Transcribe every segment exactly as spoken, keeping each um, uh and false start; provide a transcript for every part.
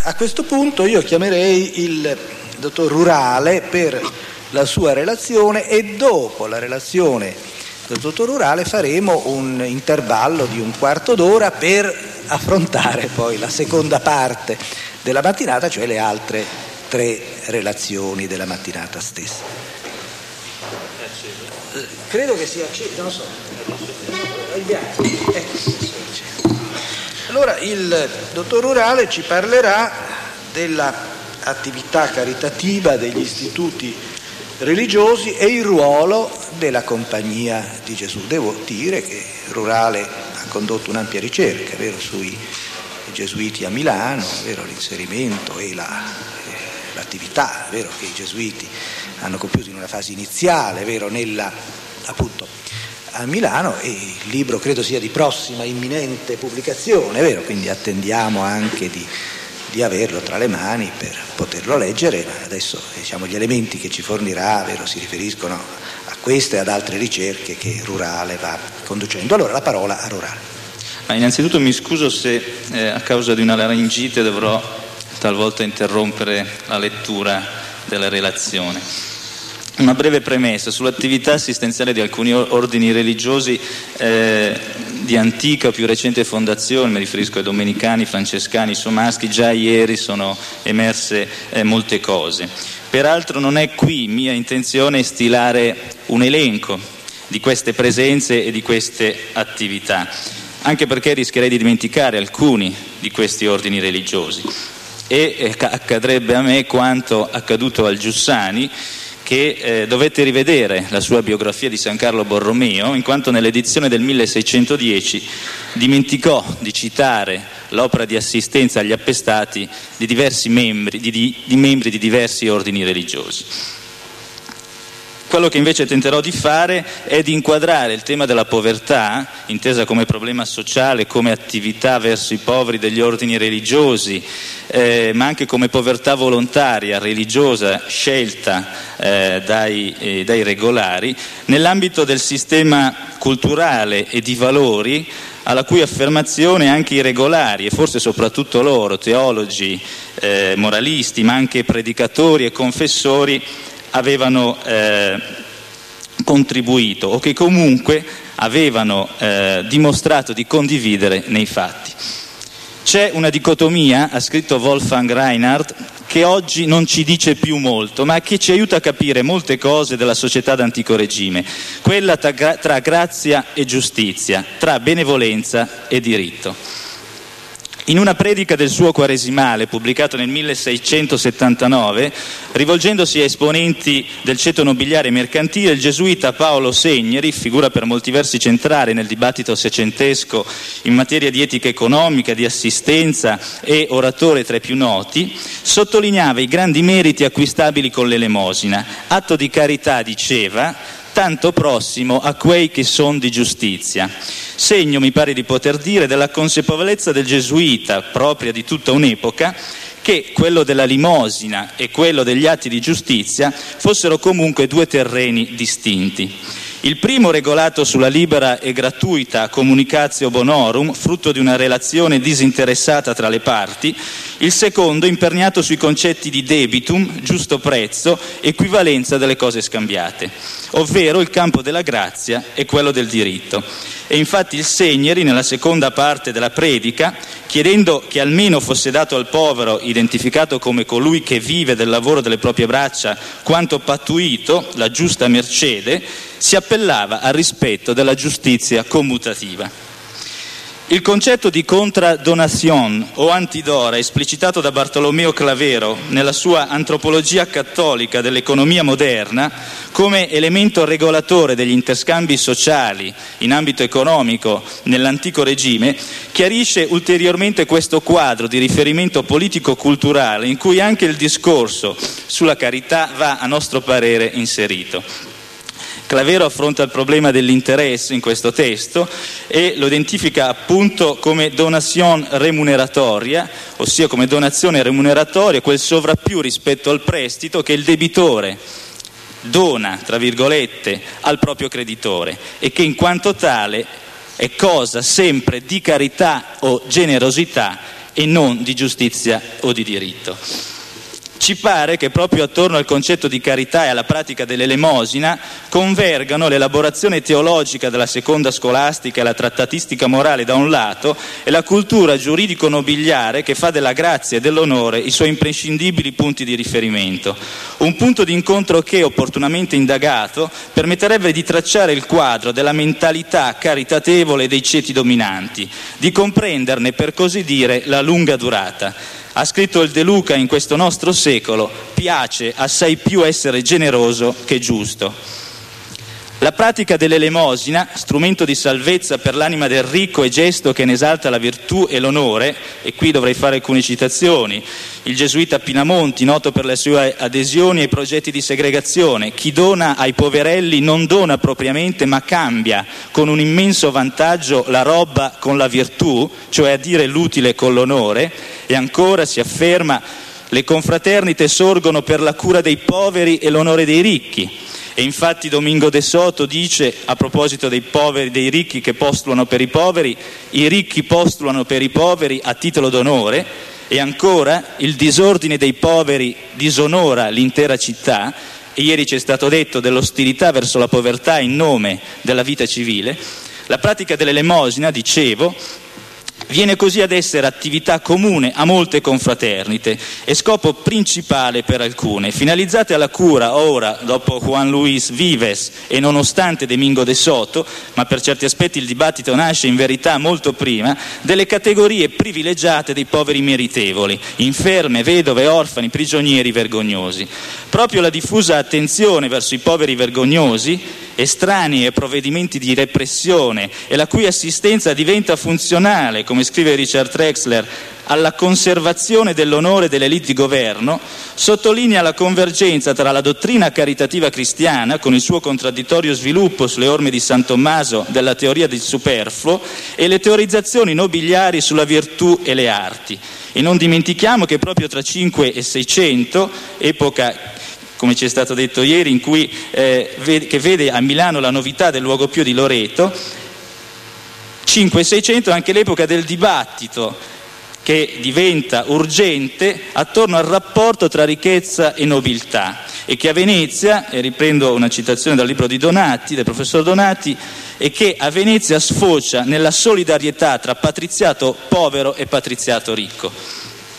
a questo punto io chiamerei il dottor Rurale per la sua relazione e dopo la relazione del dottor Rurale faremo un intervallo di un quarto d'ora per affrontare poi la seconda parte della mattinata, cioè le altre tre relazioni della mattinata stessa. Credo che sia acceso, non so. Allora il dottor Rurale ci parlerà dell'attività caritativa degli istituti religiosi e il ruolo della Compagnia di Gesù. Devo dire che Rurale ha condotto un'ampia ricerca, vero, sui gesuiti a Milano, vero, l'inserimento e la, eh, l'attività, vero, che i gesuiti hanno compiuto in una fase iniziale, vero, nella, appunto, a Milano, e il libro credo sia di prossima imminente pubblicazione, vero, quindi attendiamo anche di, di averlo tra le mani per poterlo leggere, ma adesso diciamo gli elementi che ci fornirà, vero, si riferiscono a queste e ad altre ricerche che Rurale va conducendo. Allora la parola a Rurale. Ma innanzitutto mi scuso se eh, a causa di una laringite dovrò talvolta interrompere la lettura della relazione. Una breve premessa sull'attività assistenziale di alcuni ordini religiosi eh, di antica o più recente fondazione, mi riferisco ai domenicani, francescani, somaschi. Già ieri sono emerse eh, molte cose. Peraltro non è qui mia intenzione stilare un elenco di queste presenze e di queste attività, anche perché rischierei di dimenticare alcuni di questi ordini religiosi e eh, accadrebbe a me quanto accaduto al Giussani, che eh, dovette rivedere la sua biografia di San Carlo Borromeo, in quanto nell'edizione del milleseicentodieci dimenticò di citare l'opera di assistenza agli appestati di diversi membri di, di, di membri di diversi ordini religiosi. Quello che invece tenterò di fare è di inquadrare il tema della povertà, intesa come problema sociale, come attività verso i poveri degli ordini religiosi, eh, ma anche come povertà volontaria, religiosa, scelta eh, dai, eh, dai regolari, nell'ambito del sistema culturale e di valori alla cui affermazione anche i regolari, e forse soprattutto loro, teologi, eh, moralisti, ma anche predicatori e confessori, avevano eh, contribuito o che comunque avevano eh, dimostrato di condividere nei fatti. C'è una dicotomia, ha scritto Wolfgang Reinhardt, che oggi non ci dice più molto, ma che ci aiuta a capire molte cose della società d'antico regime, quella tra, tra grazia e giustizia, tra benevolenza e diritto. In una predica del suo quaresimale, pubblicato nel milleseicentosettantanove, rivolgendosi a esponenti del ceto nobiliare e mercantile, il gesuita Paolo Segneri, figura per molti versi centrale nel dibattito seicentesco in materia di etica economica, di assistenza e oratore tra i più noti, sottolineava i grandi meriti acquistabili con l'elemosina, atto di carità, diceva, tanto prossimo a quei che son di giustizia. Segno, mi pare di poter dire, della consapevolezza del gesuita, propria di tutta un'epoca, che quello della limosina e quello degli atti di giustizia fossero comunque due terreni distinti. Il primo regolato sulla libera e gratuita communicatio bonorum, frutto di una relazione disinteressata tra le parti, il secondo imperniato sui concetti di debitum, giusto prezzo, equivalenza delle cose scambiate, ovvero il campo della grazia e quello del diritto. E infatti il Segneri, nella seconda parte della predica, chiedendo che almeno fosse dato al povero, identificato come colui che vive del lavoro delle proprie braccia, quanto pattuito, la giusta mercede, si appellava al rispetto della giustizia commutativa. Il concetto di contradonation o antidora, esplicitato da Bartolomeo Clavero nella sua Antropologia cattolica dell'economia moderna, come elemento regolatore degli interscambi sociali in ambito economico nell'antico regime, chiarisce ulteriormente questo quadro di riferimento politico-culturale in cui anche il discorso sulla carità va, a nostro parere, inserito. Clavero affronta il problema dell'interesse in questo testo e lo identifica appunto come donation remuneratoria, ossia come donazione remuneratoria, quel sovrappiù rispetto al prestito che il debitore dona, tra virgolette, al proprio creditore e che in quanto tale è cosa sempre di carità o generosità e non di giustizia o di diritto. Ci pare che proprio attorno al concetto di carità e alla pratica dell'elemosina convergano l'elaborazione teologica della seconda scolastica e la trattatistica morale da un lato e la cultura giuridico-nobiliare che fa della grazia e dell'onore i suoi imprescindibili punti di riferimento. Un punto di incontro che, opportunamente indagato, permetterebbe di tracciare il quadro della mentalità caritatevole dei ceti dominanti, di comprenderne, per così dire, la lunga durata. Ha scritto il De Luca in questo nostro secolo: piace assai più essere generoso che giusto. La pratica dell'elemosina, strumento di salvezza per l'anima del ricco e gesto che ne esalta la virtù e l'onore, e qui dovrei fare alcune citazioni. Il gesuita Pinamonti, noto per le sue adesioni ai progetti di segregazione: chi dona ai poverelli non dona propriamente, ma cambia con un immenso vantaggio la roba con la virtù, cioè a dire l'utile con l'onore. E ancora si afferma: le confraternite sorgono per la cura dei poveri e l'onore dei ricchi. E infatti Domingo de Soto dice, a proposito dei poveri, dei ricchi che postulano per i poveri: i ricchi postulano per i poveri a titolo d'onore. E ancora: il disordine dei poveri disonora l'intera città. E ieri ci è stato detto dell'ostilità verso la povertà in nome della vita civile. La pratica dell'elemosina, dicevo, viene così ad essere attività comune a molte confraternite e scopo principale per alcune, finalizzate alla cura ora, dopo Juan Luis Vives e nonostante Domingo de Soto, ma per certi aspetti il dibattito nasce in verità molto prima, delle categorie privilegiate dei poveri meritevoli, inferme, vedove, orfani, prigionieri vergognosi. Proprio la diffusa attenzione verso i poveri vergognosi, estranei ai provvedimenti di repressione e la cui assistenza diventa funzionale, come scrive Richard Trexler, alla conservazione dell'onore delle elite di governo, sottolinea la convergenza tra la dottrina caritativa cristiana, con il suo contraddittorio sviluppo sulle orme di San Tommaso della teoria del superfluo, e le teorizzazioni nobiliari sulla virtù e le arti. E non dimentichiamo che proprio tra cinque e seicento, epoca, come ci è stato detto ieri, in cui, eh, vede, che vede a Milano la novità del Luogo Pio di Loreto, cinque e seicento è anche l'epoca del dibattito che diventa urgente attorno al rapporto tra ricchezza e nobiltà, e che a Venezia, e riprendo una citazione dal libro di Donati, del professor Donati, e che a Venezia sfocia nella solidarietà tra patriziato povero e patriziato ricco.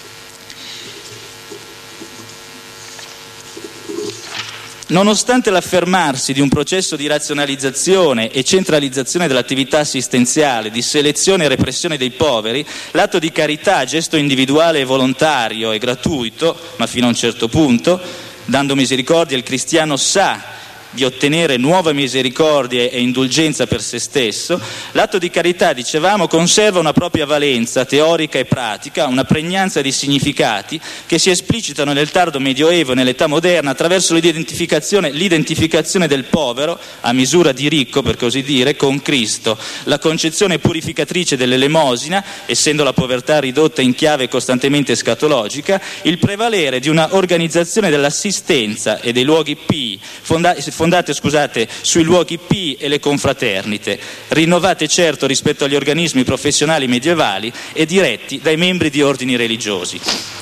Nonostante l'affermarsi di un processo di razionalizzazione e centralizzazione dell'attività assistenziale, di selezione e repressione dei poveri, l'atto di carità, gesto individuale e volontario e gratuito, ma fino a un certo punto, dando misericordia, il cristiano sa di ottenere nuove misericordie e indulgenza per se stesso, l'atto di carità, dicevamo, conserva una propria valenza teorica e pratica, una pregnanza di significati che si esplicitano nel tardo Medioevo e nell'età moderna attraverso l'identificazione, l'identificazione del povero, a misura di ricco per così dire, con Cristo, la concezione purificatrice dell'elemosina, essendo la povertà ridotta in chiave costantemente escatologica, il prevalere di una organizzazione dell'assistenza e dei luoghi pii, fondati fondate scusate, sui luoghi pii e le confraternite, rinnovate certo rispetto agli organismi professionali medievali e diretti dai membri di ordini religiosi.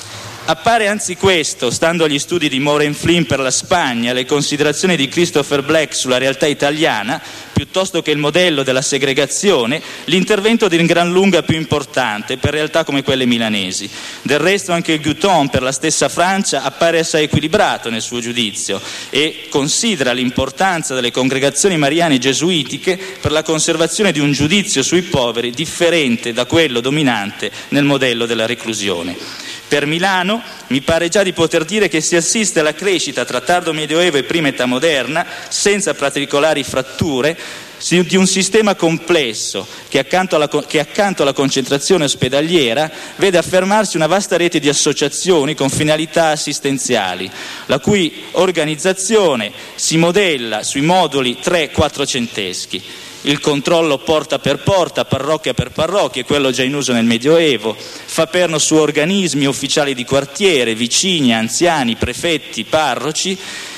Appare anzi questo, stando agli studi di Maureen Flynn per la Spagna, alle considerazioni di Christopher Black sulla realtà italiana, piuttosto che il modello della segregazione, l'intervento di gran lunga più importante per realtà come quelle milanesi. Del resto anche il Guton per la stessa Francia appare assai equilibrato nel suo giudizio e considera l'importanza delle congregazioni mariane gesuitiche per la conservazione di un giudizio sui poveri differente da quello dominante nel modello della reclusione. Per Milano mi pare già di poter dire che si assiste alla crescita tra tardo medioevo e prima età moderna, senza particolari fratture, di un sistema complesso che accanto alla, che accanto alla concentrazione ospedaliera vede affermarsi una vasta rete di associazioni con finalità assistenziali, la cui organizzazione si modella sui moduli tre quattrocenteschi. Il controllo porta per porta, parrocchia per parrocchia, quello già in uso nel Medioevo, fa perno su organismi ufficiali di quartiere, vicini, anziani, prefetti, parroci,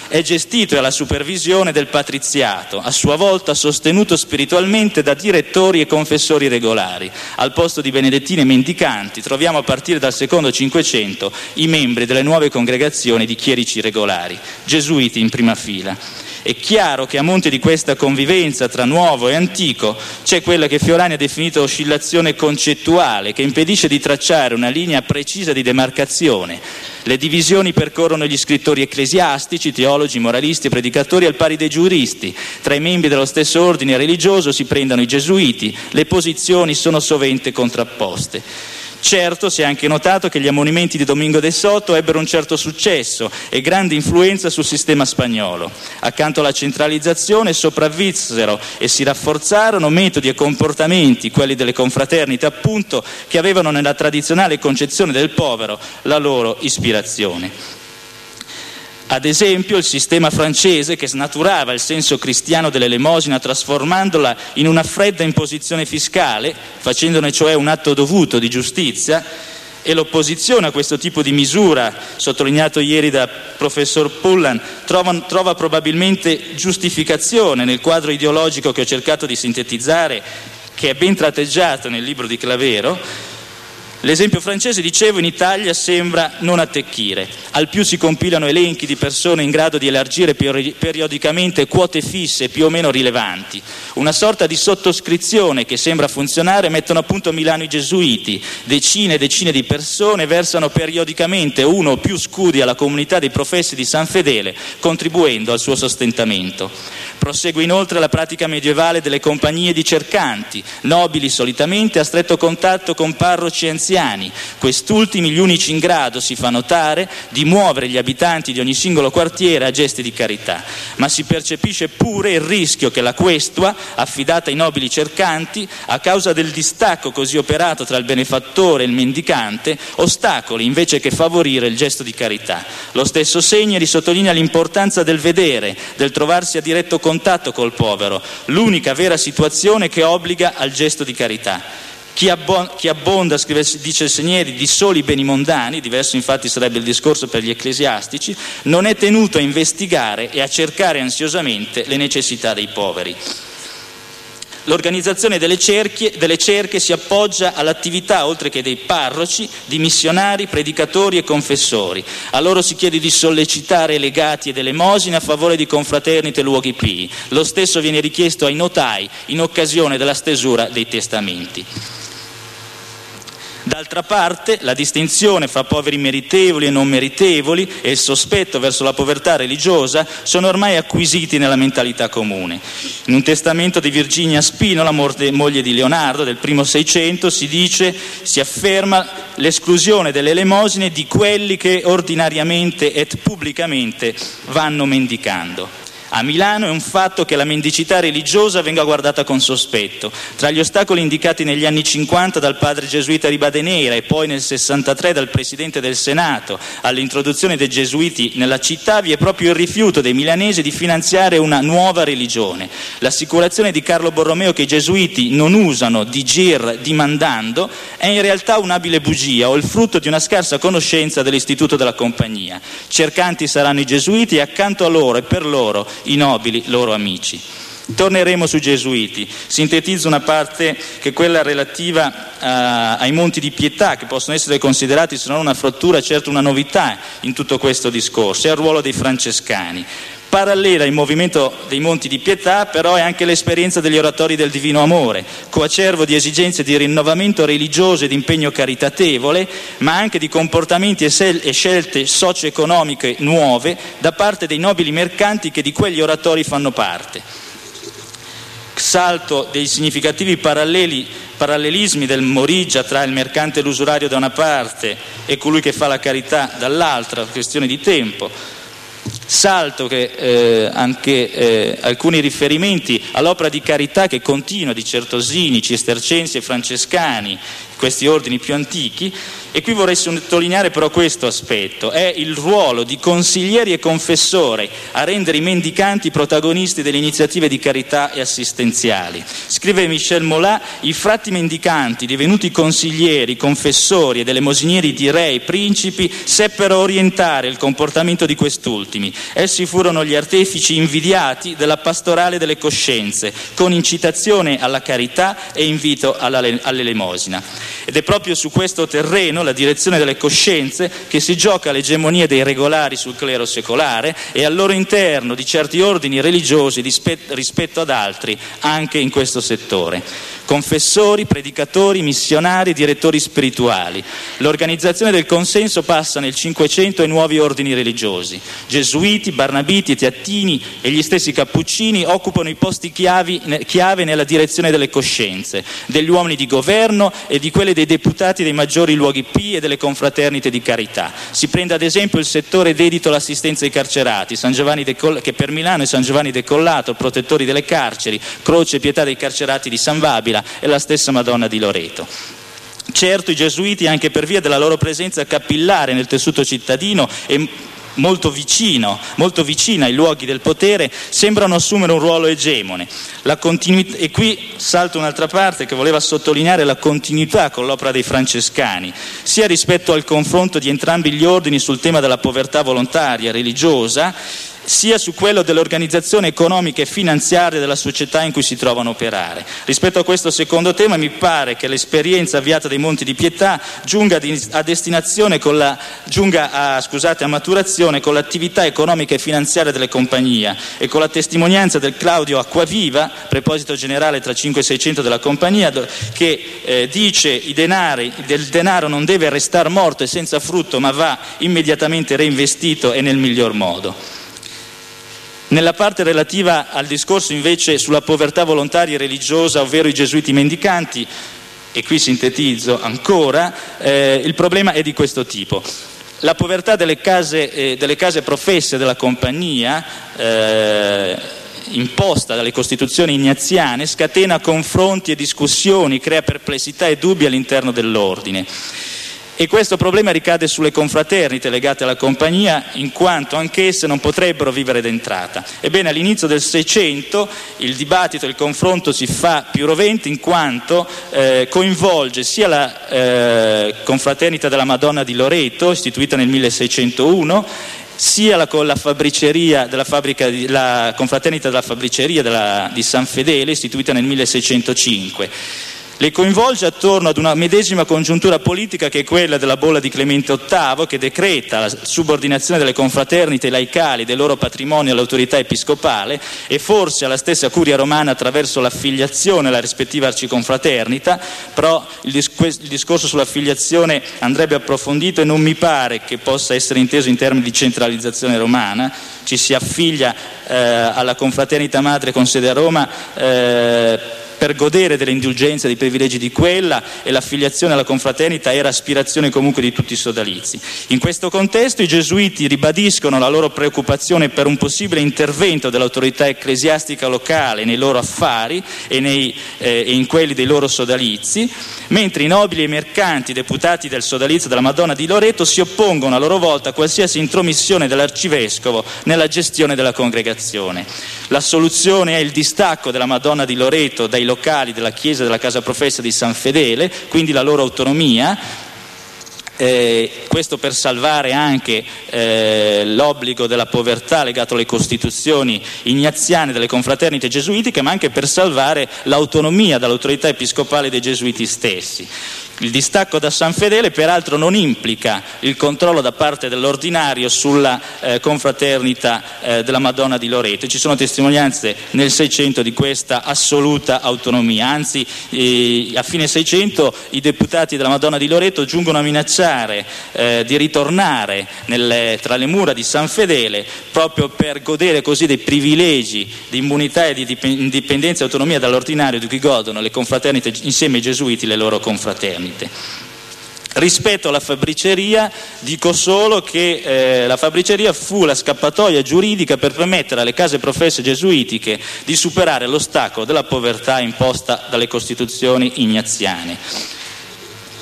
è gestito e alla supervisione del patriziato, a sua volta sostenuto spiritualmente da direttori e confessori regolari. Al posto di benedettini e mendicanti troviamo a partire dal secondo Cinquecento i membri delle nuove congregazioni di chierici regolari, gesuiti in prima fila. È chiaro che a monte di questa convivenza tra nuovo e antico c'è quella che Fiorani ha definito oscillazione concettuale, che impedisce di tracciare una linea precisa di demarcazione. Le divisioni percorrono gli scrittori ecclesiastici, teologi, moralisti e predicatori al pari dei giuristi. Tra i membri dello stesso ordine religioso si prendono i gesuiti, le posizioni sono sovente contrapposte. Certo, si è anche notato che gli ammonimenti di Domingo de Soto ebbero un certo successo e grande influenza sul sistema spagnolo. Accanto alla centralizzazione sopravvissero e si rafforzarono metodi e comportamenti, quelli delle confraternite appunto, che avevano nella tradizionale concezione del povero la loro ispirazione. Ad esempio il sistema francese, che snaturava il senso cristiano dell'elemosina trasformandola in una fredda imposizione fiscale, facendone cioè un atto dovuto di giustizia, e l'opposizione a questo tipo di misura, sottolineato ieri da professor Pullan, trova, trova probabilmente giustificazione nel quadro ideologico che ho cercato di sintetizzare, che è ben tratteggiato nel libro di Clavero. L'esempio francese, dicevo, in Italia sembra non attecchire. Al più si compilano elenchi di persone in grado di elargire periodicamente quote fisse più o meno rilevanti. Una sorta di sottoscrizione che sembra funzionare mettono a punto a Milano i gesuiti. Decine e decine di persone versano periodicamente uno o più scudi alla comunità dei professi di San Fedele, contribuendo al suo sostentamento. Prosegue inoltre la pratica medievale delle compagnie di cercanti, nobili solitamente a stretto contatto con parroci e anziani. Quest'ultimi, gli unici in grado, si fa notare, di muovere gli abitanti di ogni singolo quartiere a gesti di carità. Ma si percepisce pure il rischio che la questua, affidata ai nobili cercanti, a causa del distacco così operato tra il benefattore e il mendicante, ostacoli invece che favorire il gesto di carità. Lo stesso Segneri sottolinea l'importanza del vedere, del trovarsi a diretto contatto col povero, l'unica vera situazione che obbliga al gesto di carità. Chi, abbon- chi abbonda, scrive, dice il Segneri, di soli beni mondani, diverso infatti sarebbe il discorso per gli ecclesiastici, non è tenuto a investigare e a cercare ansiosamente le necessità dei poveri. L'organizzazione delle cerchie, delle cerche si appoggia all'attività, oltre che dei parroci, di missionari, predicatori e confessori. A loro si chiede di sollecitare legati ed elemosine a favore di confraternite e luoghi pii. Lo stesso viene richiesto ai notai in occasione della stesura dei testamenti. D'altra parte, la distinzione fra poveri meritevoli e non meritevoli e il sospetto verso la povertà religiosa sono ormai acquisiti nella mentalità comune. In un testamento di Virginia Spinola, moglie di Leonardo, del primo Seicento, si dice, si afferma l'esclusione delle elemosine di quelli che ordinariamente et pubblicamente vanno mendicando. A Milano è un fatto che la mendicità religiosa venga guardata con sospetto. Tra gli ostacoli indicati negli anni cinquanta dal padre gesuita Ribadenera e poi nel sessantatré dal presidente del Senato all'introduzione dei gesuiti nella città vi è proprio il rifiuto dei milanesi di finanziare una nuova religione. L'assicurazione di Carlo Borromeo che i gesuiti non usano digir dimandando è in realtà un'abile bugia o il frutto di una scarsa conoscenza dell'istituto della compagnia. Cercanti saranno i gesuiti e accanto a loro e per loro i nobili loro amici. Torneremo sui gesuiti. Sintetizzo una parte che è quella relativa a, ai monti di pietà, che possono essere considerati se non una frattura, certo una novità in tutto questo discorso, e al ruolo dei francescani. Parallela al movimento dei monti di pietà però è anche l'esperienza degli oratori del divino amore, coacervo di esigenze di rinnovamento religioso e di impegno caritatevole, ma anche di comportamenti e, sel- e scelte socio-economiche nuove da parte dei nobili mercanti che di quegli oratori fanno parte. Salto dei significativi paralleli, parallelismi del Morigia tra il mercante e l'usurario da una parte e colui che fa la carità dall'altra, questione di tempo. Salto che eh, anche eh, alcuni riferimenti all'opera di carità che continua di Certosini, Cistercensi e Francescani, questi ordini più antichi. E qui vorrei sottolineare però questo aspetto: è il ruolo di consiglieri e confessori a rendere i mendicanti protagonisti delle iniziative di carità e assistenziali. Scrive Michel Molat: i frati mendicanti, divenuti consiglieri, confessori ed elemosinieri di re e principi, seppero orientare il comportamento di quest'ultimi. Essi furono gli artefici invidiati della pastorale delle coscienze, con incitazione alla carità e invito alla, all'elemosina. Ed è proprio su questo terreno, la direzione delle coscienze, che si gioca l'egemonia dei regolari sul clero secolare e al loro interno di certi ordini religiosi rispetto ad altri anche in questo settore. Confessori, predicatori, missionari, direttori spirituali. L'organizzazione del consenso passa nel Cinquecento ai nuovi ordini religiosi. Gesuiti, Barnabiti, Teatini e gli stessi Cappuccini occupano i posti chiavi, chiave nella direzione delle coscienze, degli uomini di governo e di quelle dei deputati dei maggiori luoghi pii e delle confraternite di carità. Si prende ad esempio il settore dedito all'assistenza ai carcerati, San Giovanni de Coll- che per Milano è San Giovanni de Collato, protettori delle carceri, Croce e Pietà dei carcerati di San Babila e la stessa Madonna di Loreto. Certo, i gesuiti, anche per via della loro presenza capillare nel tessuto cittadino e molto vicino, molto vicina ai luoghi del potere, sembrano assumere un ruolo egemone. La continuità, e qui salto un'altra parte che voleva sottolineare la continuità con l'opera dei francescani, sia rispetto al confronto di entrambi gli ordini sul tema della povertà volontaria religiosa, sia su quello dell'organizzazione economica e finanziaria della società in cui si trovano a operare. Rispetto a questo secondo tema mi pare che l'esperienza avviata dai Monti di Pietà giunga a destinazione con la, giunga a, scusate, a maturazione con l'attività economica e finanziaria delle compagnie e con la testimonianza del Claudio Acquaviva, preposito generale tra cinque e seicento della compagnia, che eh, dice i denari, del denaro non deve restare morto e senza frutto, ma va immediatamente reinvestito e nel miglior modo. Nella parte relativa al discorso invece sulla povertà volontaria e religiosa, ovvero i gesuiti mendicanti, e qui sintetizzo ancora, eh, il problema è di questo tipo. La povertà delle case, eh, delle case professe della compagnia, eh, imposta dalle costituzioni ignaziane, scatena confronti e discussioni, crea perplessità e dubbi all'interno dell'ordine. E questo problema ricade sulle confraternite legate alla compagnia, in quanto anch'esse non potrebbero vivere d'entrata. Ebbene, all'inizio del Seicento il dibattito, il confronto si fa più rovente, in quanto eh, coinvolge sia la eh, confraternita della Madonna di Loreto, istituita nel milleseicentouno, sia la, con la fabbriceria della fabbrica, la confraternita della fabbriceria della, di San Fedele, istituita nel milleseicentocinque. Le coinvolge attorno ad una medesima congiuntura politica che è quella della bolla di Clemente ottavo, che decreta la subordinazione delle confraternite laicali del loro patrimonio all'autorità episcopale e forse alla stessa curia romana attraverso l'affiliazione alla rispettiva arciconfraternita, però il, dis- il discorso sull'affiliazione andrebbe approfondito e non mi pare che possa essere inteso in termini di centralizzazione romana. Ci si affiglia eh, alla confraternita madre con sede a Roma eh, per godere delle indulgenze, dei privilegi di quella, e l'affiliazione alla confraternita era aspirazione comunque di tutti i sodalizi. In questo contesto i gesuiti ribadiscono la loro preoccupazione per un possibile intervento dell'autorità ecclesiastica locale nei loro affari e, nei, eh, e in quelli dei loro sodalizi, mentre i nobili e mercanti deputati del sodalizio della Madonna di Loreto si oppongono a loro volta a qualsiasi intromissione dell'arcivescovo nella gestione della congregazione. La soluzione è il distacco della Madonna di Loreto dai locali della chiesa della casa professa di San Fedele, quindi la loro autonomia, eh, questo per salvare anche eh, l'obbligo della povertà legato alle costituzioni ignaziane delle confraternite gesuitiche, ma anche per salvare l'autonomia dall'autorità episcopale dei gesuiti stessi. Il distacco da San Fedele peraltro non implica il controllo da parte dell'ordinario sulla eh, confraternita eh, della Madonna di Loreto. Ci sono testimonianze nel Seicento di questa assoluta autonomia, anzi eh, a fine Seicento i deputati della Madonna di Loreto giungono a minacciare eh, di ritornare nelle, tra le mura di San Fedele proprio per godere così dei privilegi di immunità e di indipendenza e autonomia dall'ordinario di cui godono le confraternite insieme ai gesuiti, le loro confraternite. Rispetto alla fabbriceria dico solo che eh, la fabbriceria fu la scappatoia giuridica per permettere alle case professe gesuitiche di superare l'ostacolo della povertà imposta dalle costituzioni ignaziane.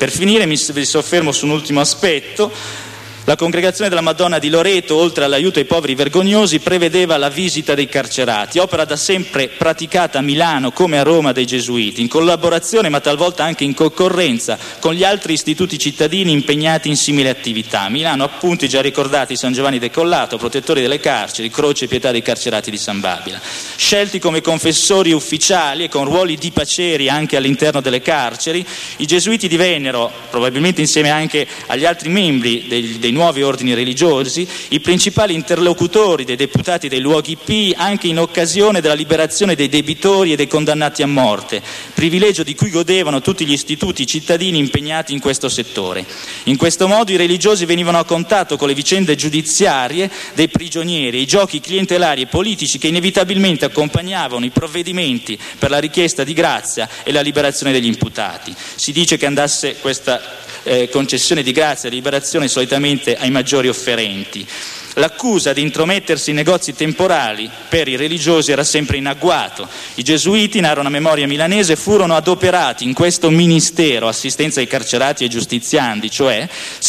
Per finire mi soffermo su un ultimo aspetto. La Congregazione della Madonna di Loreto, oltre all'aiuto ai poveri vergognosi, prevedeva la visita dei carcerati, opera da sempre praticata a Milano come a Roma dai Gesuiti, in collaborazione ma talvolta anche in concorrenza con gli altri istituti cittadini impegnati in simili attività. A Milano, appunto, i già ricordati San Giovanni del Collato, protettori delle carceri, Croce e Pietà dei carcerati di San Babila. Scelti come confessori ufficiali e con ruoli di paceri anche all'interno delle carceri, i Gesuiti divennero, probabilmente insieme anche agli altri membri dei, dei nuovi ordini religiosi, i principali interlocutori dei deputati dei luoghi pii anche in occasione della liberazione dei debitori e dei condannati a morte, privilegio di cui godevano tutti gli istituti cittadini impegnati in questo settore. In questo modo i religiosi venivano a contatto con le vicende giudiziarie dei prigionieri, i giochi clientelari e politici che inevitabilmente accompagnavano i provvedimenti per la richiesta di grazia e la liberazione degli imputati. Si dice che andasse questa Eh, concessione di grazia e liberazione solitamente ai maggiori offerenti. L'accusa di intromettersi in negozi temporali per i religiosi era sempre in agguato. I Gesuiti, narra una memoria milanese, furono adoperati in questo ministero, assistenza ai carcerati e giustiziandi, cioè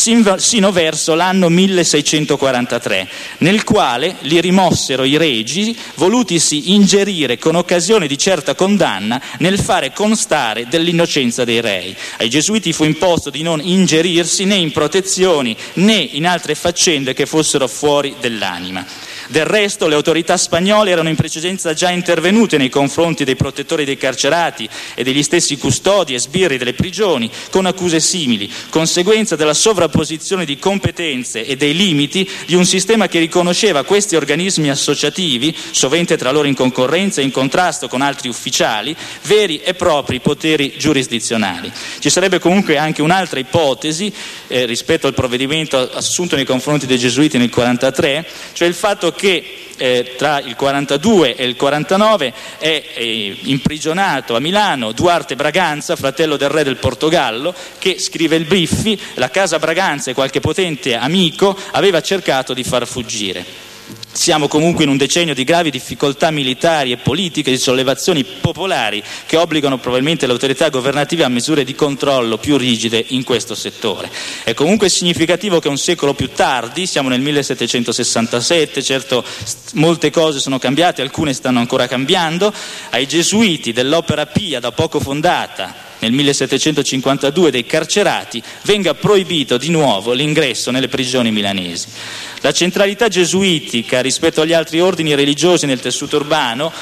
sino verso l'anno milleseicentoquarantatré, nel quale li rimossero i regi volutisi ingerire con occasione di certa condanna nel fare constare dell'innocenza dei rei. Ai Gesuiti fu imposto di non ingerirsi né in protezioni né in altre faccende che fossero fuori dell'anima. Del resto le autorità spagnole erano in precedenza già intervenute nei confronti dei protettori dei carcerati e degli stessi custodi e sbirri delle prigioni con accuse simili, conseguenza della sovrapposizione di competenze e dei limiti di un sistema che riconosceva questi organismi associativi, sovente tra loro in concorrenza e in contrasto con altri ufficiali, veri e propri poteri giurisdizionali. Ci sarebbe comunque anche un'altra ipotesi eh, rispetto al provvedimento assunto nei confronti dei Gesuiti nel quarantatré, cioè il fatto che che eh, tra il quarantadue e il quarantanove è eh, imprigionato a Milano Duarte Braganza, fratello del re del Portogallo, che, scrive il Briffi, la casa Braganza e qualche potente amico aveva cercato di far fuggire. Siamo comunque in un decennio di gravi difficoltà militari e politiche, di sollevazioni popolari che obbligano probabilmente le autorità governative a misure di controllo più rigide in questo settore. È comunque significativo che un secolo più tardi, siamo nel millesettecentosessantasette, certo molte cose sono cambiate, alcune stanno ancora cambiando, ai Gesuiti dell'Opera Pia, da poco fondata nel millesettecentocinquantadue, dei carcerati, venga proibito di nuovo l'ingresso nelle prigioni milanesi. La centralità gesuitica rispetto agli altri ordini religiosi nel tessuto urbano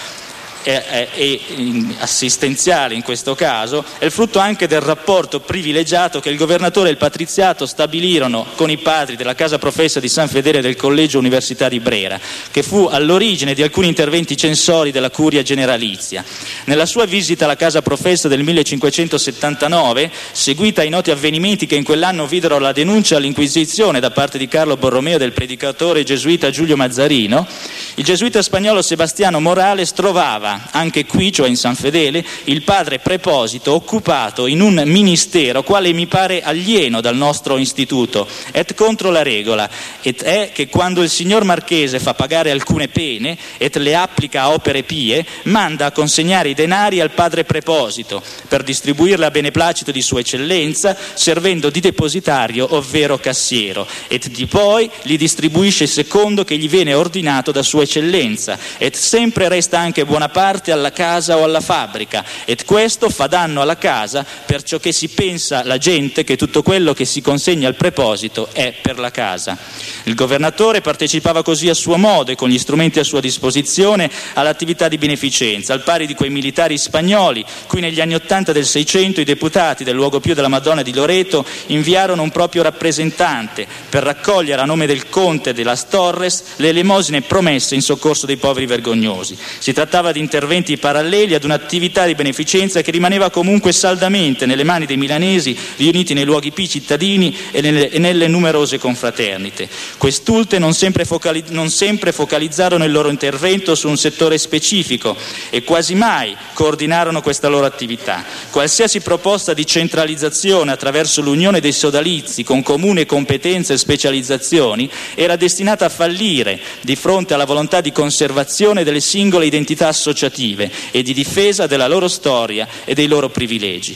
e, e assistenziale in questo caso è il frutto anche del rapporto privilegiato che il governatore e il patriziato stabilirono con i padri della casa professa di San Fedele del Collegio Università di Brera, che fu all'origine di alcuni interventi censori della curia generalizia. Nella sua visita alla casa professa del millecinquecentosettantanove, seguita ai noti avvenimenti che in quell'anno videro la denuncia all'Inquisizione da parte di Carlo Borromeo del predicatore gesuita Giulio Mazzarino, il gesuita spagnolo Sebastiano Morales trovava anche qui, cioè in San Fedele, il padre preposito occupato in un ministero quale mi pare alieno dal nostro istituto, et contro la regola, et è che quando il signor Marchese fa pagare alcune pene et le applica a opere pie, manda a consegnare i denari al padre preposito per distribuirle a beneplacito di sua eccellenza, servendo di depositario ovvero cassiero, et di poi li distribuisce secondo che gli viene ordinato da sua eccellenza, et sempre resta anche buona parte alla casa o alla fabbrica, et questo fa danno alla casa, perciò che si pensa la gente che tutto quello che si consegna al preposito è per la casa. Il governatore partecipava così a suo modo e con gli strumenti a sua disposizione all'attività di beneficenza, al pari di quei militari spagnoli cui negli anni ottanta del Seicento i deputati del Luogo Pio della Madonna di Loreto inviarono un proprio rappresentante per raccogliere a nome del conte de las Torres le elemosine promesse in soccorso dei poveri vergognosi. Si trattava di interventi paralleli ad un'attività di beneficenza che rimaneva comunque saldamente nelle mani dei milanesi riuniti nei luoghi P cittadini e nelle, e nelle numerose confraternite. Quest'ultime non sempre, focali, non sempre focalizzarono il loro intervento su un settore specifico e quasi mai coordinarono questa loro attività. Qualsiasi proposta di centralizzazione attraverso l'unione dei sodalizi con comune competenze e specializzazioni era destinata a fallire di fronte alla volontà di conservazione delle singole identità associative e di difesa della loro storia e dei loro privilegi.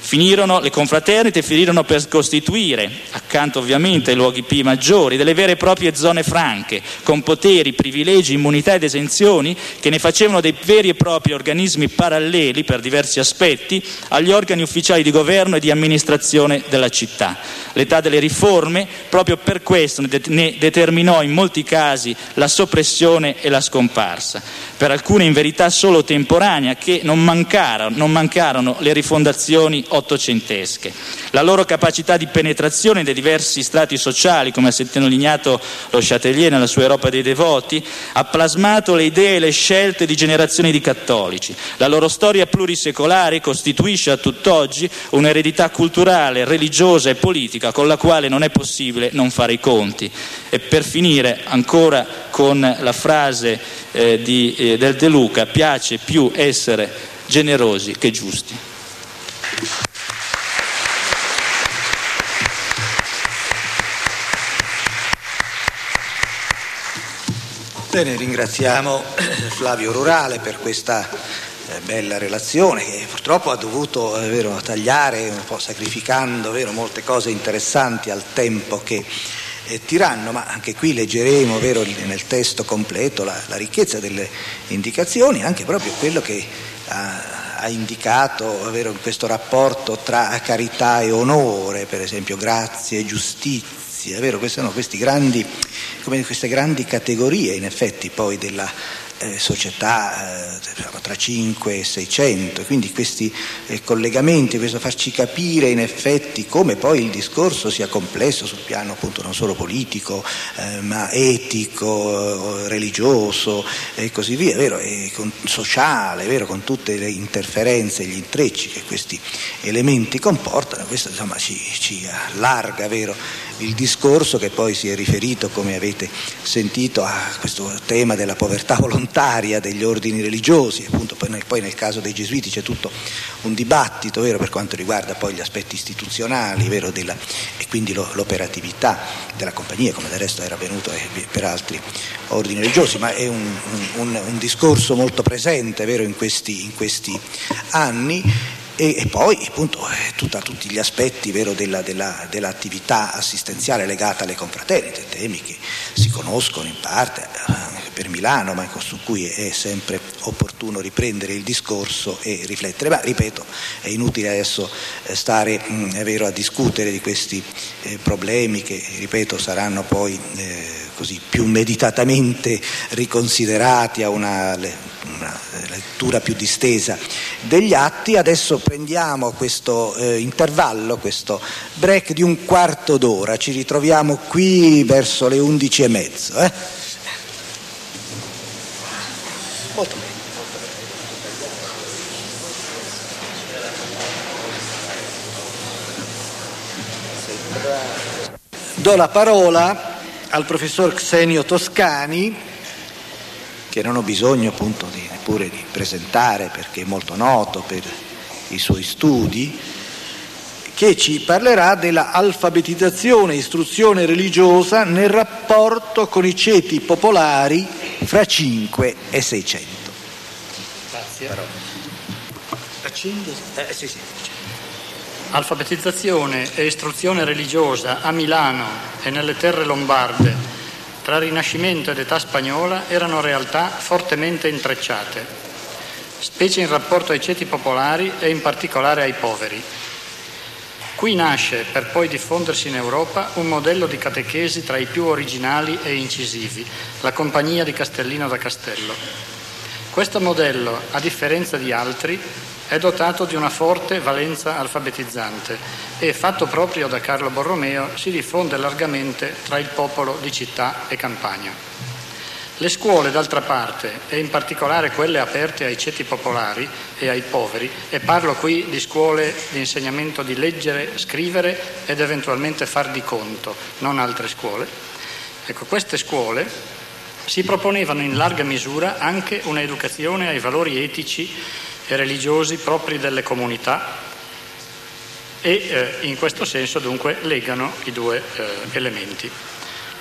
Finirono le confraternite, finirono per costituire, accanto ovviamente ai luoghi P maggiori, delle vere e proprie zone franche, con poteri, privilegi, immunità ed esenzioni che ne facevano dei veri e propri organismi paralleli, per diversi aspetti, agli organi ufficiali di governo e di amministrazione della città. L'età delle riforme, proprio per questo, ne, det- ne determinò in molti casi la soppressione e la scomparsa, per alcune in verità solo temporanea, che non mancarono, non mancarono le rifondazioni ottocentesche. La loro capacità di penetrazione dei diversi strati sociali, come ha sottolineato lo Chatelier nella sua Europa dei Devoti, ha plasmato le idee e le scelte di generazioni di cattolici. La loro storia plurisecolare costituisce a tutt'oggi un'eredità culturale, religiosa e politica con la quale non è possibile non fare i conti. E per finire ancora con la frase eh, di, eh, del De Luca: piace più essere generosi che giusti. Bene, ringraziamo Flavio Rurale per questa eh, bella relazione, che purtroppo ha dovuto eh, vero, tagliare un po', sacrificando vero, molte cose interessanti al tempo che eh, tiranno, ma anche qui leggeremo vero, nel testo completo la, la ricchezza delle indicazioni, anche proprio quello che ha, ha indicato vero, in questo rapporto tra carità e onore, per esempio grazia e giustizia. È vero, queste sono questi grandi, come queste grandi categorie in effetti poi della eh, società eh, tra cinque e seicento, e quindi questi eh, collegamenti, questo farci capire in effetti come poi il discorso sia complesso sul piano appunto non solo politico eh, ma etico, eh, religioso e così via, vero, e con, sociale, vero, con tutte le interferenze e gli intrecci che questi elementi comportano. Questo insomma ci, ci allarga, vero, il discorso, che poi si è riferito, come avete sentito, a questo tema della povertà volontaria degli ordini religiosi. Appunto poi nel, poi nel caso dei gesuiti c'è tutto un dibattito, vero, per quanto riguarda poi gli aspetti istituzionali, vero, della, e quindi lo, l'operatività della compagnia, come del resto era avvenuto per altri ordini religiosi, ma è un, un, un discorso molto presente, vero, in questi, in questi anni. E, e poi appunto eh, tutta, tutti gli aspetti, vero, della, della, dell'attività assistenziale legata alle confraternite, temi che si conoscono in parte eh, per Milano, ma su cui è sempre opportuno riprendere il discorso e riflettere. Ma ripeto, è inutile adesso eh, stare mh, è vero, a discutere di questi eh, problemi che, ripeto, saranno poi eh, così più meditatamente riconsiderati a una, una lettura più distesa degli atti. Adesso prendiamo questo eh, intervallo, questo break di un quarto d'ora, ci ritroviamo qui verso le undici e mezzo. Eh? Molto bene. Do la parola al professor Xenio Toscani, che non ho bisogno appunto di, neppure di presentare perché è molto noto per i suoi studi, che ci parlerà della alfabetizzazione e istruzione religiosa nel rapporto con i ceti popolari fra cinque e seicento. Grazie. Accendi? Eh, sì, sì. Alfabetizzazione e istruzione religiosa a Milano e nelle terre lombarde tra Rinascimento ed età spagnola erano realtà fortemente intrecciate, specie in rapporto ai ceti popolari e in particolare ai poveri. Qui nasce, per poi diffondersi in Europa, un modello di catechesi tra i più originali e incisivi, la Compagnia di Castellino da Castello. Questo modello, a differenza di altri, è dotato di una forte valenza alfabetizzante e, fatto proprio da Carlo Borromeo, si diffonde largamente tra il popolo di città e campagna. Le scuole, d'altra parte, e in particolare quelle aperte ai ceti popolari e ai poveri, e parlo qui di scuole di insegnamento di leggere, scrivere ed eventualmente far di conto, non altre scuole, ecco, queste scuole si proponevano in larga misura anche un'educazione ai valori etici e religiosi propri delle comunità e eh, in questo senso dunque legano i due eh, elementi.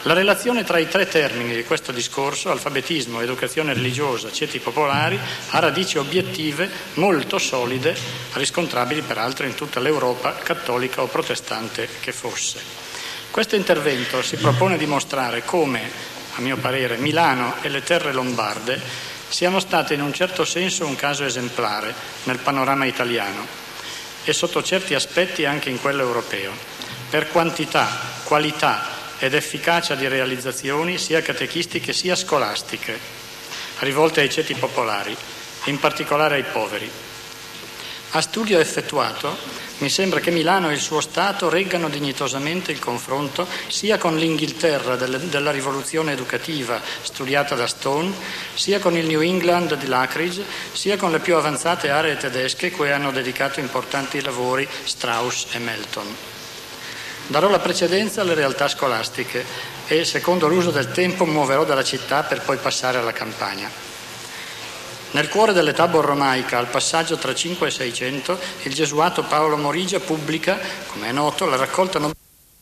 La relazione tra i tre termini di questo discorso, alfabetismo, educazione religiosa, ceti popolari, ha radici obiettive molto solide, riscontrabili peraltro in tutta l'Europa, cattolica o protestante che fosse. Questo intervento si propone di mostrare come, a mio parere, Milano e le terre lombarde siano state in un certo senso un caso esemplare nel panorama italiano e sotto certi aspetti anche in quello europeo, per quantità, qualità ed efficacia di realizzazioni sia catechistiche sia scolastiche, rivolte ai ceti popolari, in particolare ai poveri. A studio effettuato, mi sembra che Milano e il suo Stato reggano dignitosamente il confronto sia con l'Inghilterra delle, della rivoluzione educativa studiata da Stone, sia con il New England di Lockridge, sia con le più avanzate aree tedesche cui hanno dedicato importanti lavori Strauss e Melton. Darò la precedenza alle realtà scolastiche e, secondo l'uso del tempo, muoverò dalla città per poi passare alla campagna. Nel cuore dell'età borromaica, al passaggio tra cinque e seicento, il gesuato Paolo Morigia pubblica, come è noto, la raccolta nobile.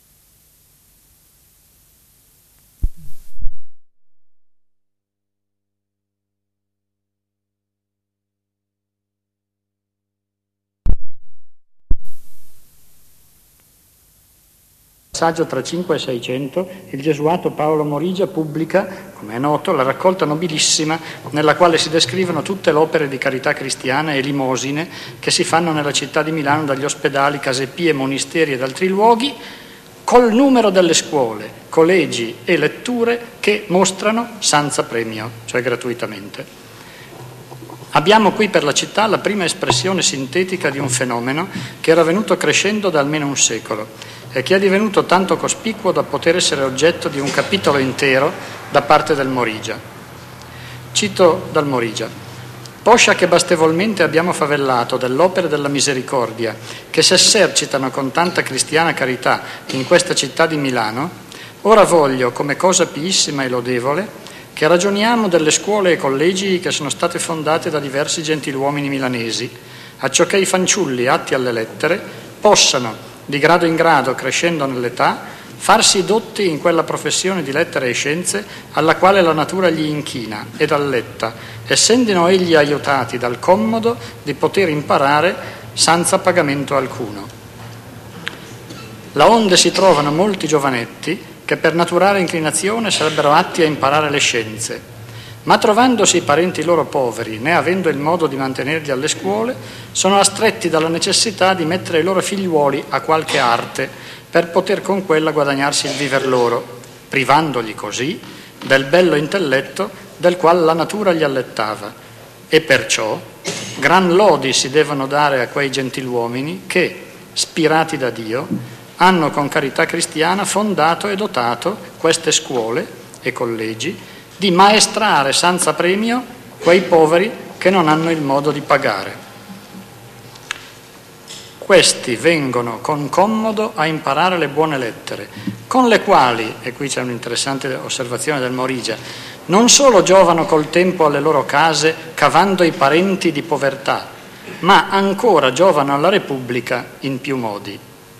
Passaggio tra cinque e seicento, il gesuato Paolo Morigia pubblica, come è noto, la raccolta nobilissima nella quale si descrivono tutte le opere di carità cristiana e limosine che si fanno nella città di Milano dagli ospedali, casepie, monasteri ed altri luoghi, col numero delle scuole, collegi e letture che mostrano senza premio, cioè gratuitamente. Abbiamo qui per la città la prima espressione sintetica di un fenomeno che era venuto crescendo da almeno un secolo e che è divenuto tanto cospicuo da poter essere oggetto di un capitolo intero da parte del Morigia. Cito dal Morigia: «Poscia che bastevolmente abbiamo favellato dell'opera della misericordia che s'esercitano con tanta cristiana carità in questa città di Milano, ora voglio, come cosa piissima e lodevole, che ragioniamo delle scuole e collegi che sono state fondate da diversi gentiluomini milanesi, acciò che i fanciulli atti alle lettere possano, di grado in grado, crescendo nell'età, farsi dotti in quella professione di lettere e scienze alla quale la natura gli inchina ed alletta, essendino egli aiutati dal commodo di poter imparare senza pagamento alcuno. Laonde si trovano molti giovanetti che per naturale inclinazione sarebbero atti a imparare le scienze, ma trovandosi i parenti loro poveri, né avendo il modo di mantenerli alle scuole, sono astretti dalla necessità di mettere i loro figliuoli a qualche arte per poter con quella guadagnarsi il viver loro, privandogli così del bello intelletto del qual la natura gli allettava. E perciò gran lodi si devono dare a quei gentiluomini che, spirati da Dio, hanno con carità cristiana fondato e dotato queste scuole e collegi di maestrare senza premio quei poveri che non hanno il modo di pagare. Questi vengono con commodo a imparare le buone lettere, con le quali, e qui c'è un'interessante osservazione del Morigia, non solo giovano col tempo alle loro case cavando i parenti di povertà, ma ancora giovano alla Repubblica in più modi.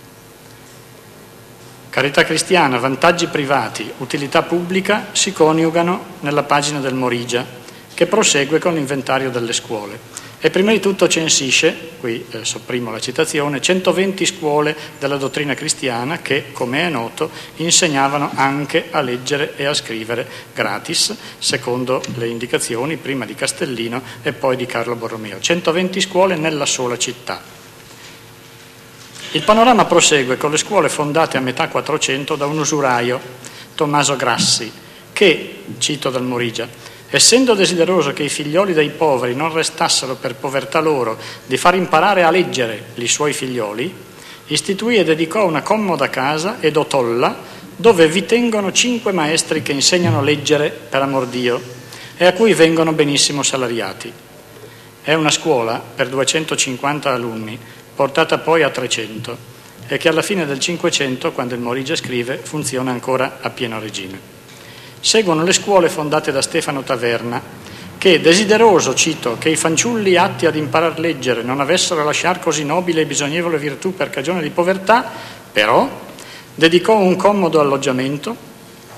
Carità cristiana, vantaggi privati, utilità pubblica si coniugano nella pagina del Morigia, che prosegue con l'inventario delle scuole. E prima di tutto censisce, qui eh, sopprimo la citazione, centoventi scuole della dottrina cristiana che, come è noto, insegnavano anche a leggere e a scrivere gratis, secondo le indicazioni prima di Castellino e poi di Carlo Borromeo. centoventi scuole nella sola città. Il panorama prosegue con le scuole fondate a metà Quattrocento da un usuraio, Tommaso Grassi, che, cito dal Morigia, essendo desideroso che i figlioli dei poveri non restassero per povertà loro di far imparare a leggere i suoi figlioli, istituì e dedicò una comoda casa ed otolla dove vi tengono cinque maestri che insegnano a leggere per amor Dio e a cui vengono benissimo salariati. È una scuola per duecentocinquanta alunni, portata poi a trecento, e che alla fine del Cinquecento, quando il Morigia scrive, funziona ancora a pieno regime. Seguono le scuole fondate da Stefano Taverna, che, desideroso, cito, che i fanciulli atti ad imparar leggere non avessero a lasciar così nobile e bisognevole virtù per cagione di povertà, però dedicò un commodo alloggiamento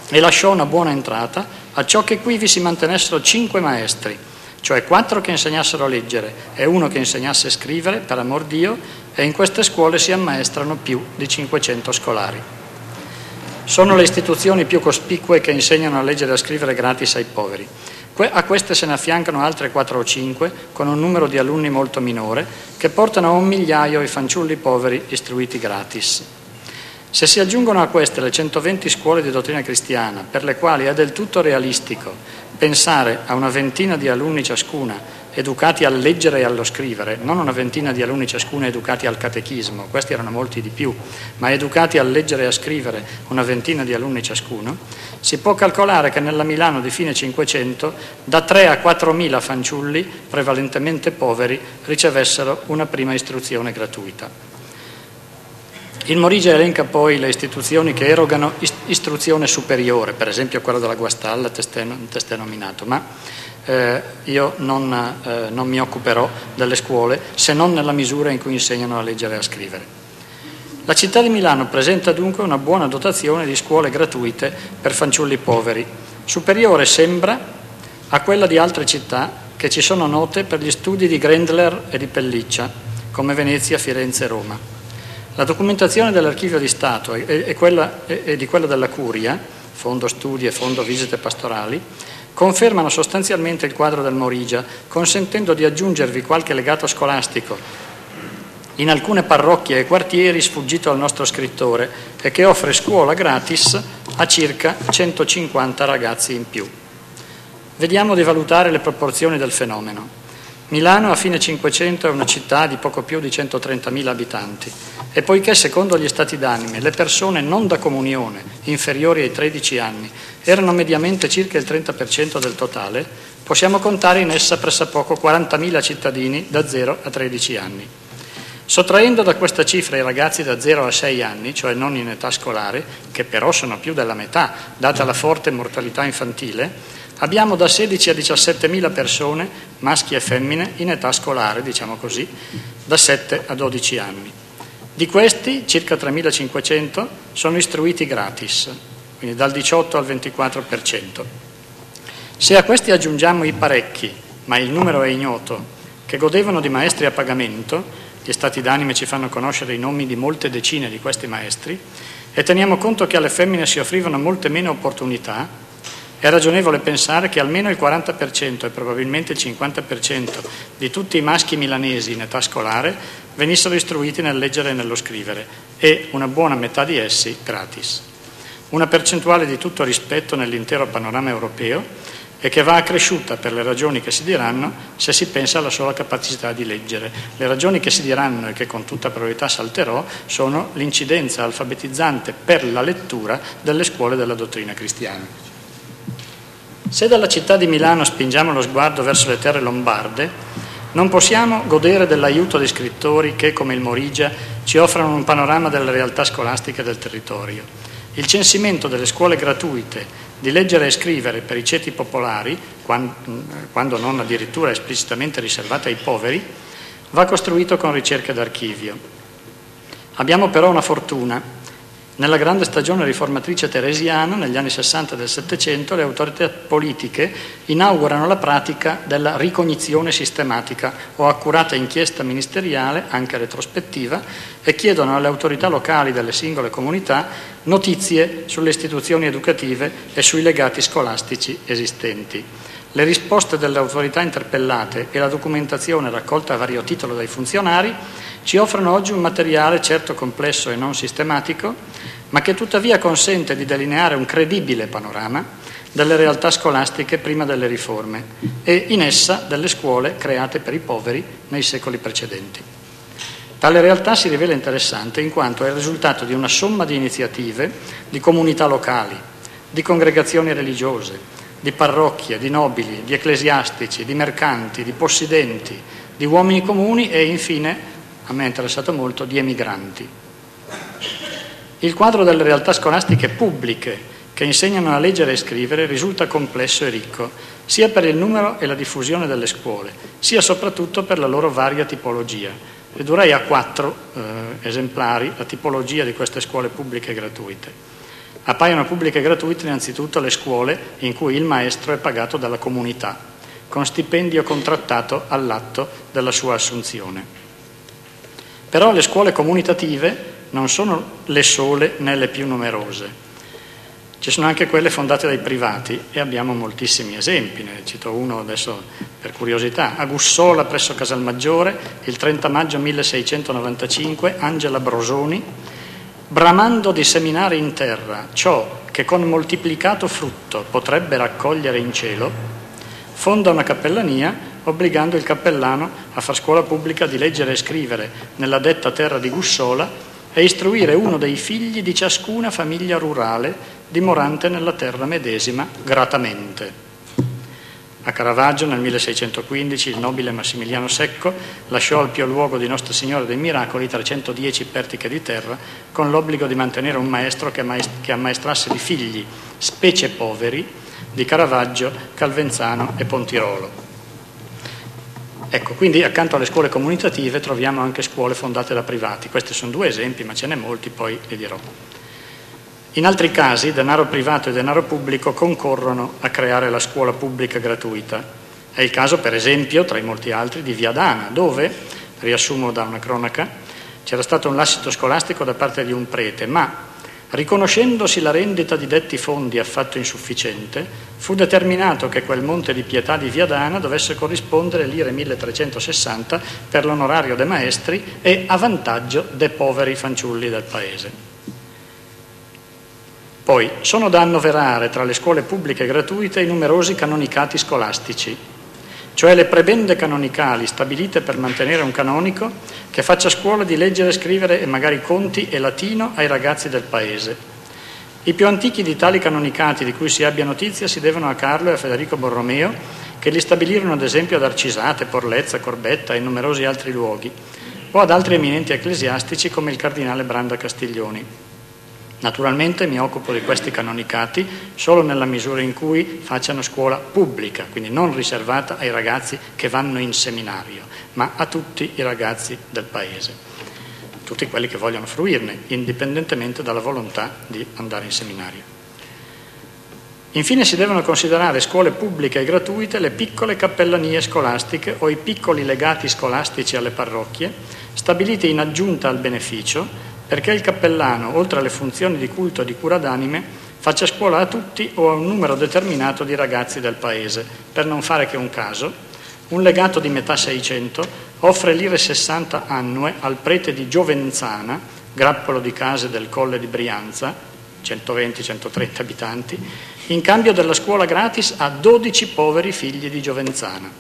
e lasciò una buona entrata a ciò che qui vi si mantenessero cinque maestri, cioè quattro che insegnassero a leggere e uno che insegnasse a scrivere, per amor Dio, e in queste scuole si ammaestrano più di cinquecento scolari. Sono le istituzioni più cospicue che insegnano a leggere e a scrivere gratis ai poveri. A queste se ne affiancano altre quattro o cinque, con un numero di alunni molto minore, che portano a un migliaio i fanciulli poveri istruiti gratis. Se si aggiungono a queste le centoventi scuole di dottrina cristiana, per le quali è del tutto realistico pensare a una ventina di alunni ciascuna educati a leggere e allo scrivere, non una ventina di alunni ciascuna educati al catechismo, questi erano molti di più, ma educati a leggere e a scrivere una ventina di alunni ciascuno, si può calcolare che nella Milano di fine Cinquecento da tre a quattromila fanciulli, prevalentemente poveri, ricevessero una prima istruzione gratuita. Il Morigia elenca poi le istituzioni che erogano istruzione superiore, per esempio quella della Guastalla, testé, testé nominato, ma eh, io non, eh, non mi occuperò delle scuole se non nella misura in cui insegnano a leggere e a scrivere. La città di Milano presenta dunque una buona dotazione di scuole gratuite per fanciulli poveri, superiore sembra a quella di altre città che ci sono note per gli studi di Grendler e di Pelliccia, come Venezia, Firenze e Roma. La documentazione dell'Archivio di Stato e, e, quella, e, e di quella della Curia, Fondo Studi e Fondo Visite Pastorali, confermano sostanzialmente il quadro del Morigia, consentendo di aggiungervi qualche legato scolastico in alcune parrocchie e quartieri sfuggito al nostro scrittore e che offre scuola gratis a circa centocinquanta ragazzi in più. Vediamo di valutare le proporzioni del fenomeno. Milano a fine Cinquecento è una città di poco più di centotrentamila abitanti e poiché secondo gli stati d'anime le persone non da comunione inferiori ai tredici anni erano mediamente circa il trenta per cento del totale, possiamo contare in essa pressappoco quarantamila cittadini da zero a tredici anni. Sottraendo da questa cifra i ragazzi da zero a sei anni, cioè non in età scolare, che però sono più della metà, data la forte mortalità infantile, abbiamo da sedici a diciassettemila persone, maschi e femmine, in età scolare, diciamo così, da sette a dodici anni. Di questi, circa tremilacinquecento sono istruiti gratis, quindi dal diciotto al ventiquattro per cento. Se a questi aggiungiamo i parecchi, ma il numero è ignoto, che godevano di maestri a pagamento, gli stati d'anime ci fanno conoscere i nomi di molte decine di questi maestri, e teniamo conto che alle femmine si offrivano molte meno opportunità, è ragionevole pensare che almeno il quaranta per cento e probabilmente il cinquanta per cento di tutti i maschi milanesi in età scolare venissero istruiti nel leggere e nello scrivere e una buona metà di essi gratis. Una percentuale di tutto rispetto nell'intero panorama europeo e che va accresciuta per le ragioni che si diranno se si pensa alla sola capacità di leggere. Le ragioni che si diranno e che con tutta probabilità salterò sono l'incidenza alfabetizzante per la lettura delle scuole della dottrina cristiana. Se dalla città di Milano spingiamo lo sguardo verso le terre lombarde, non possiamo godere dell'aiuto di scrittori che, come il Morigia, ci offrono un panorama delle realtà scolastiche del territorio. Il censimento delle scuole gratuite di leggere e scrivere per i ceti popolari, quando non addirittura esplicitamente riservate ai poveri, va costruito con ricerche d'archivio. Abbiamo però una fortuna. Nella grande stagione riformatrice teresiana, negli anni sessanta del Settecento, le autorità politiche inaugurano la pratica della ricognizione sistematica o accurata inchiesta ministeriale, anche retrospettiva, e chiedono alle autorità locali delle singole comunità notizie sulle istituzioni educative e sui legati scolastici esistenti. Le risposte delle autorità interpellate e la documentazione raccolta a vario titolo dai funzionari ci offrono oggi un materiale certo complesso e non sistematico, ma che tuttavia consente di delineare un credibile panorama delle realtà scolastiche prima delle riforme e in essa delle scuole create per i poveri nei secoli precedenti. Tale realtà si rivela interessante in quanto è il risultato di una somma di iniziative di comunità locali, di congregazioni religiose, di parrocchie, di nobili, di ecclesiastici, di mercanti, di possidenti, di uomini comuni e infine, a me è interessato molto, di emigranti. Il quadro delle realtà scolastiche pubbliche che insegnano a leggere e scrivere risulta complesso e ricco, sia per il numero e la diffusione delle scuole, sia soprattutto per la loro varia tipologia. Ridurrei a quattro eh, esemplari la tipologia di queste scuole pubbliche gratuite. Appaiono pubbliche e gratuite innanzitutto le scuole in cui il maestro è pagato dalla comunità, con stipendio contrattato all'atto della sua assunzione. Però le scuole comunitative non sono le sole né le più numerose. Ci sono anche quelle fondate dai privati e abbiamo moltissimi esempi, ne cito uno adesso per curiosità. A Gussola presso Casalmaggiore, il trenta maggio milleseicentonovantacinque, Angela Brosoni, bramando di seminare in terra ciò che con moltiplicato frutto potrebbe raccogliere in cielo, fonda una cappellania obbligando il cappellano a far scuola pubblica di leggere e scrivere nella detta terra di Gussola e istruire uno dei figli di ciascuna famiglia rurale dimorante nella terra medesima gratamente. A Caravaggio nel milleseicentoquindici il nobile Massimiliano Secco lasciò al pio luogo di Nostra Signora dei Miracoli trecentodieci pertiche di terra con l'obbligo di mantenere un maestro che, maest- che ammaestrasse i figli, specie poveri, di Caravaggio, Calvenzano e Pontirolo. Ecco, quindi accanto alle scuole comunitative troviamo anche scuole fondate da privati. Questi sono due esempi, ma ce n'è molti, poi li dirò. In altri casi, denaro privato e denaro pubblico concorrono a creare la scuola pubblica gratuita. È il caso, per esempio, tra i molti altri, di Viadana, dove, riassumo da una cronaca, c'era stato un lascito scolastico da parte di un prete, ma riconoscendosi la rendita di detti fondi affatto insufficiente, fu determinato che quel monte di pietà di Viadana dovesse corrispondere lire milletrecentosessanta per l'onorario dei maestri e a vantaggio dei poveri fanciulli del paese. Poi sono da annoverare tra le scuole pubbliche gratuite i numerosi canonicati scolastici, cioè le prebende canonicali stabilite per mantenere un canonico che faccia scuola di leggere, scrivere e magari conti e latino ai ragazzi del paese. I più antichi di tali canonicati di cui si abbia notizia si devono a Carlo e a Federico Borromeo, che li stabilirono ad esempio ad Arcisate, Porlezza, Corbetta e in numerosi altri luoghi, o ad altri eminenti ecclesiastici come il cardinale Branda Castiglioni. Naturalmente mi occupo di questi canonicati solo nella misura in cui facciano scuola pubblica, quindi non riservata ai ragazzi che vanno in seminario, ma a tutti i ragazzi del paese, tutti quelli che vogliono fruirne, indipendentemente dalla volontà di andare in seminario. Infine si devono considerare scuole pubbliche e gratuite le piccole cappellanie scolastiche o i piccoli legati scolastici alle parrocchie, stabiliti in aggiunta al beneficio, perché il cappellano, oltre alle funzioni di culto e di cura d'anime, faccia scuola a tutti o a un numero determinato di ragazzi del paese. Per non fare che un caso, un legato di metà Seicento offre lire sessanta annue al prete di Giovenzana, grappolo di case del Colle di Brianza, centoventi centotrenta abitanti, in cambio della scuola gratis a dodici poveri figli di Giovenzana.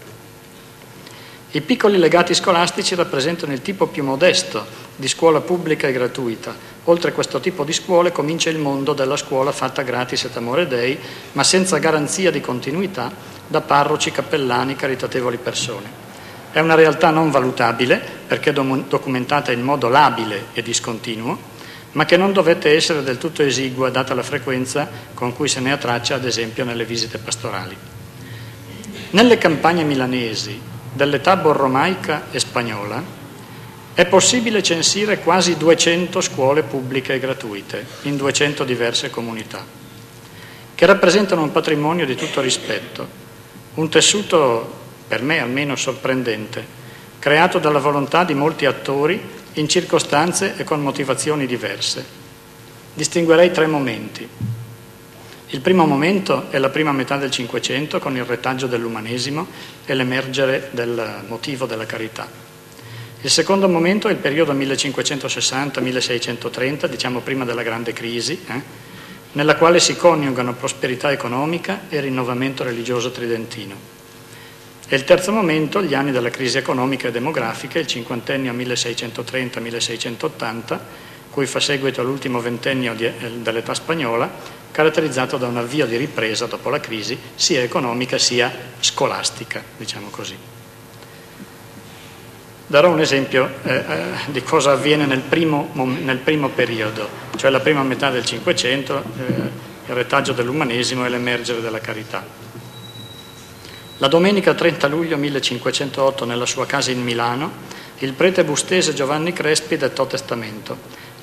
I piccoli legati scolastici rappresentano il tipo più modesto di scuola pubblica e gratuita. Oltre questo tipo di scuole comincia il mondo della scuola fatta gratis et amore Dei, ma senza garanzia di continuità da parroci, cappellani, caritatevoli persone. È una realtà non valutabile perché documentata in modo labile e discontinuo, ma che non dovette essere del tutto esigua data la frequenza con cui se ne ha traccia, ad esempio, nelle visite pastorali. Nelle campagne milanesi dell'età borromaica e spagnola è possibile censire quasi duecento scuole pubbliche e gratuite in duecento diverse comunità, che rappresentano un patrimonio di tutto rispetto, un tessuto per me almeno sorprendente, creato dalla volontà di molti attori in circostanze e con motivazioni diverse. Distinguerei tre momenti. Il primo momento è la prima metà del Cinquecento con il retaggio dell'umanesimo e l'emergere del motivo della carità. Il secondo momento è il periodo millecinquecentosessanta milleseicentotrenta, diciamo prima della grande crisi, eh, nella quale si coniugano prosperità economica e rinnovamento religioso tridentino. E il terzo momento, gli anni della crisi economica e demografica, il cinquantennio milleseicentotrenta milleseicentottanta, cui fa seguito l'ultimo ventennio di, eh, dell'età spagnola, caratterizzato da un avvio di ripresa dopo la crisi, sia economica sia scolastica, diciamo così. Darò un esempio eh, eh, di cosa avviene nel primo, nel primo periodo, cioè la prima metà del Cinquecento, eh, il retaggio dell'umanesimo e l'emergere della carità. La domenica trenta luglio millecinquecentootto, nella sua casa in Milano, il prete bustese Giovanni Crespi dettò testamento.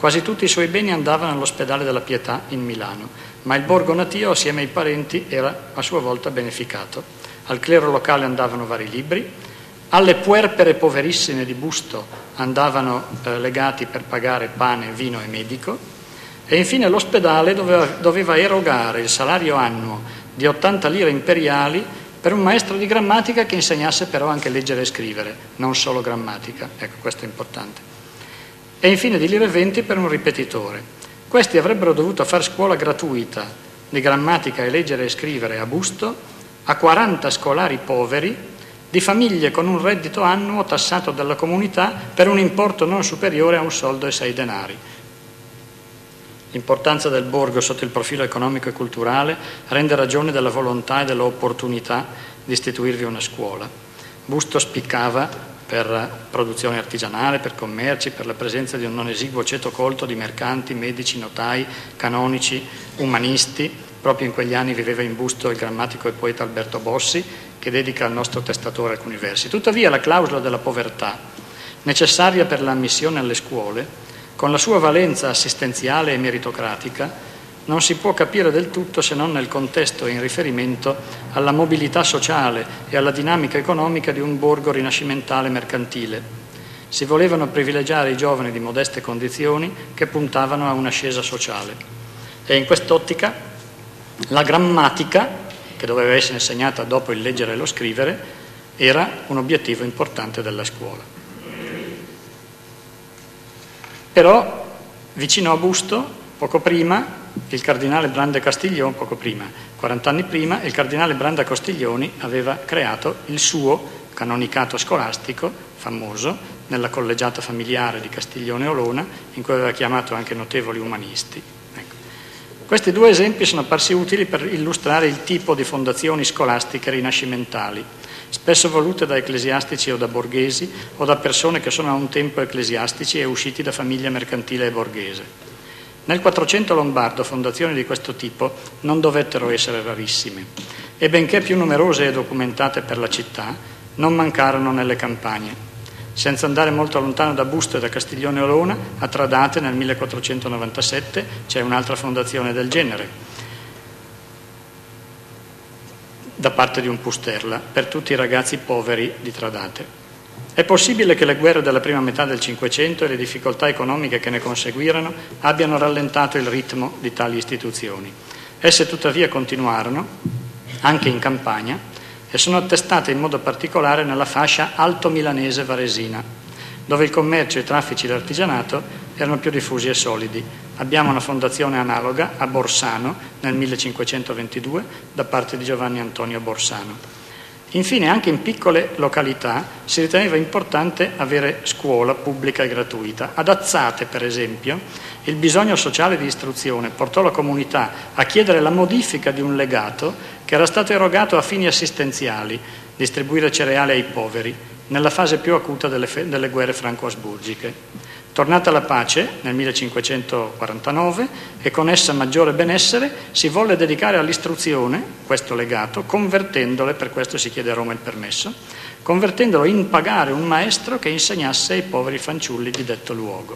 Quasi tutti i suoi beni andavano all'ospedale della Pietà in Milano, ma il borgo natio, assieme ai parenti, era a sua volta beneficato. Al clero locale andavano vari libri, alle puerpere poverissime di Busto andavano eh, legati per pagare pane, vino e medico, e infine l'ospedale doveva, doveva erogare il salario annuo di ottanta lire imperiali per un maestro di grammatica che insegnasse però anche leggere e scrivere, non solo grammatica, ecco, questo è importante. E infine di lire venti per un ripetitore. Questi avrebbero dovuto fare scuola gratuita di grammatica e leggere e scrivere a Busto a quaranta scolari poveri di famiglie con un reddito annuo tassato dalla comunità per un importo non superiore a un soldo e sei denari. L'importanza del borgo sotto il profilo economico e culturale rende ragione della volontà e dell'opportunità di istituirvi una scuola. Busto spiccava per produzione artigianale, per commerci, per la presenza di un non esiguo ceto colto di mercanti, medici, notai, canonici, umanisti. Proprio in quegli anni viveva in Busto il grammatico e poeta Alberto Bossi, che dedica al nostro testatore alcuni versi. Tuttavia la clausola della povertà, necessaria per l'ammissione alle scuole, con la sua valenza assistenziale e meritocratica, non si può capire del tutto se non nel contesto e in riferimento alla mobilità sociale e alla dinamica economica di un borgo rinascimentale mercantile. Si volevano privilegiare i giovani di modeste condizioni che puntavano a un'ascesa sociale. E in quest'ottica la grammatica, che doveva essere insegnata dopo il leggere e lo scrivere, era un obiettivo importante della scuola. Però vicino a Busto, poco prima, il cardinale Branda Castiglioni, poco prima, quaranta anni prima, il cardinale Branda Castiglioni aveva creato il suo canonicato scolastico, famoso, nella collegiata familiare di Castiglione Olona, in cui aveva chiamato anche notevoli umanisti. Ecco. Questi due esempi sono apparsi utili per illustrare il tipo di fondazioni scolastiche rinascimentali, spesso volute da ecclesiastici o da borghesi o da persone che sono a un tempo ecclesiastici e usciti da famiglia mercantile e borghese. Nel Quattrocento lombardo fondazioni di questo tipo non dovettero essere rarissime e benché più numerose e documentate per la città, non mancarono nelle campagne. Senza andare molto lontano da Busto e da Castiglione Olona, a Tradate nel millequattrocentonovantasette c'è un'altra fondazione del genere, da parte di un Pusterla, per tutti i ragazzi poveri di Tradate. È possibile che le guerre della prima metà del Cinquecento e le difficoltà economiche che ne conseguirono abbiano rallentato il ritmo di tali istituzioni. Esse tuttavia continuarono, anche in campagna, e sono attestate in modo particolare nella fascia alto-milanese varesina, dove il commercio, i traffici e l'artigianato erano più diffusi e solidi. Abbiamo una fondazione analoga a Borsano nel millecinquecentoventidue da parte di Giovanni Antonio Borsano. Infine, anche in piccole località si riteneva importante avere scuola pubblica e gratuita. Ad Azzate, per esempio, il bisogno sociale di istruzione portò la comunità a chiedere la modifica di un legato che era stato erogato a fini assistenziali, distribuire cereali ai poveri, nella fase più acuta delle, fe- delle guerre franco-asburgiche. Tornata la pace nel millecinquecentoquarantanove e con essa maggiore benessere, si volle dedicare all'istruzione questo legato, convertendole, per questo si chiede a Roma il permesso, convertendolo in pagare un maestro che insegnasse ai poveri fanciulli di detto luogo.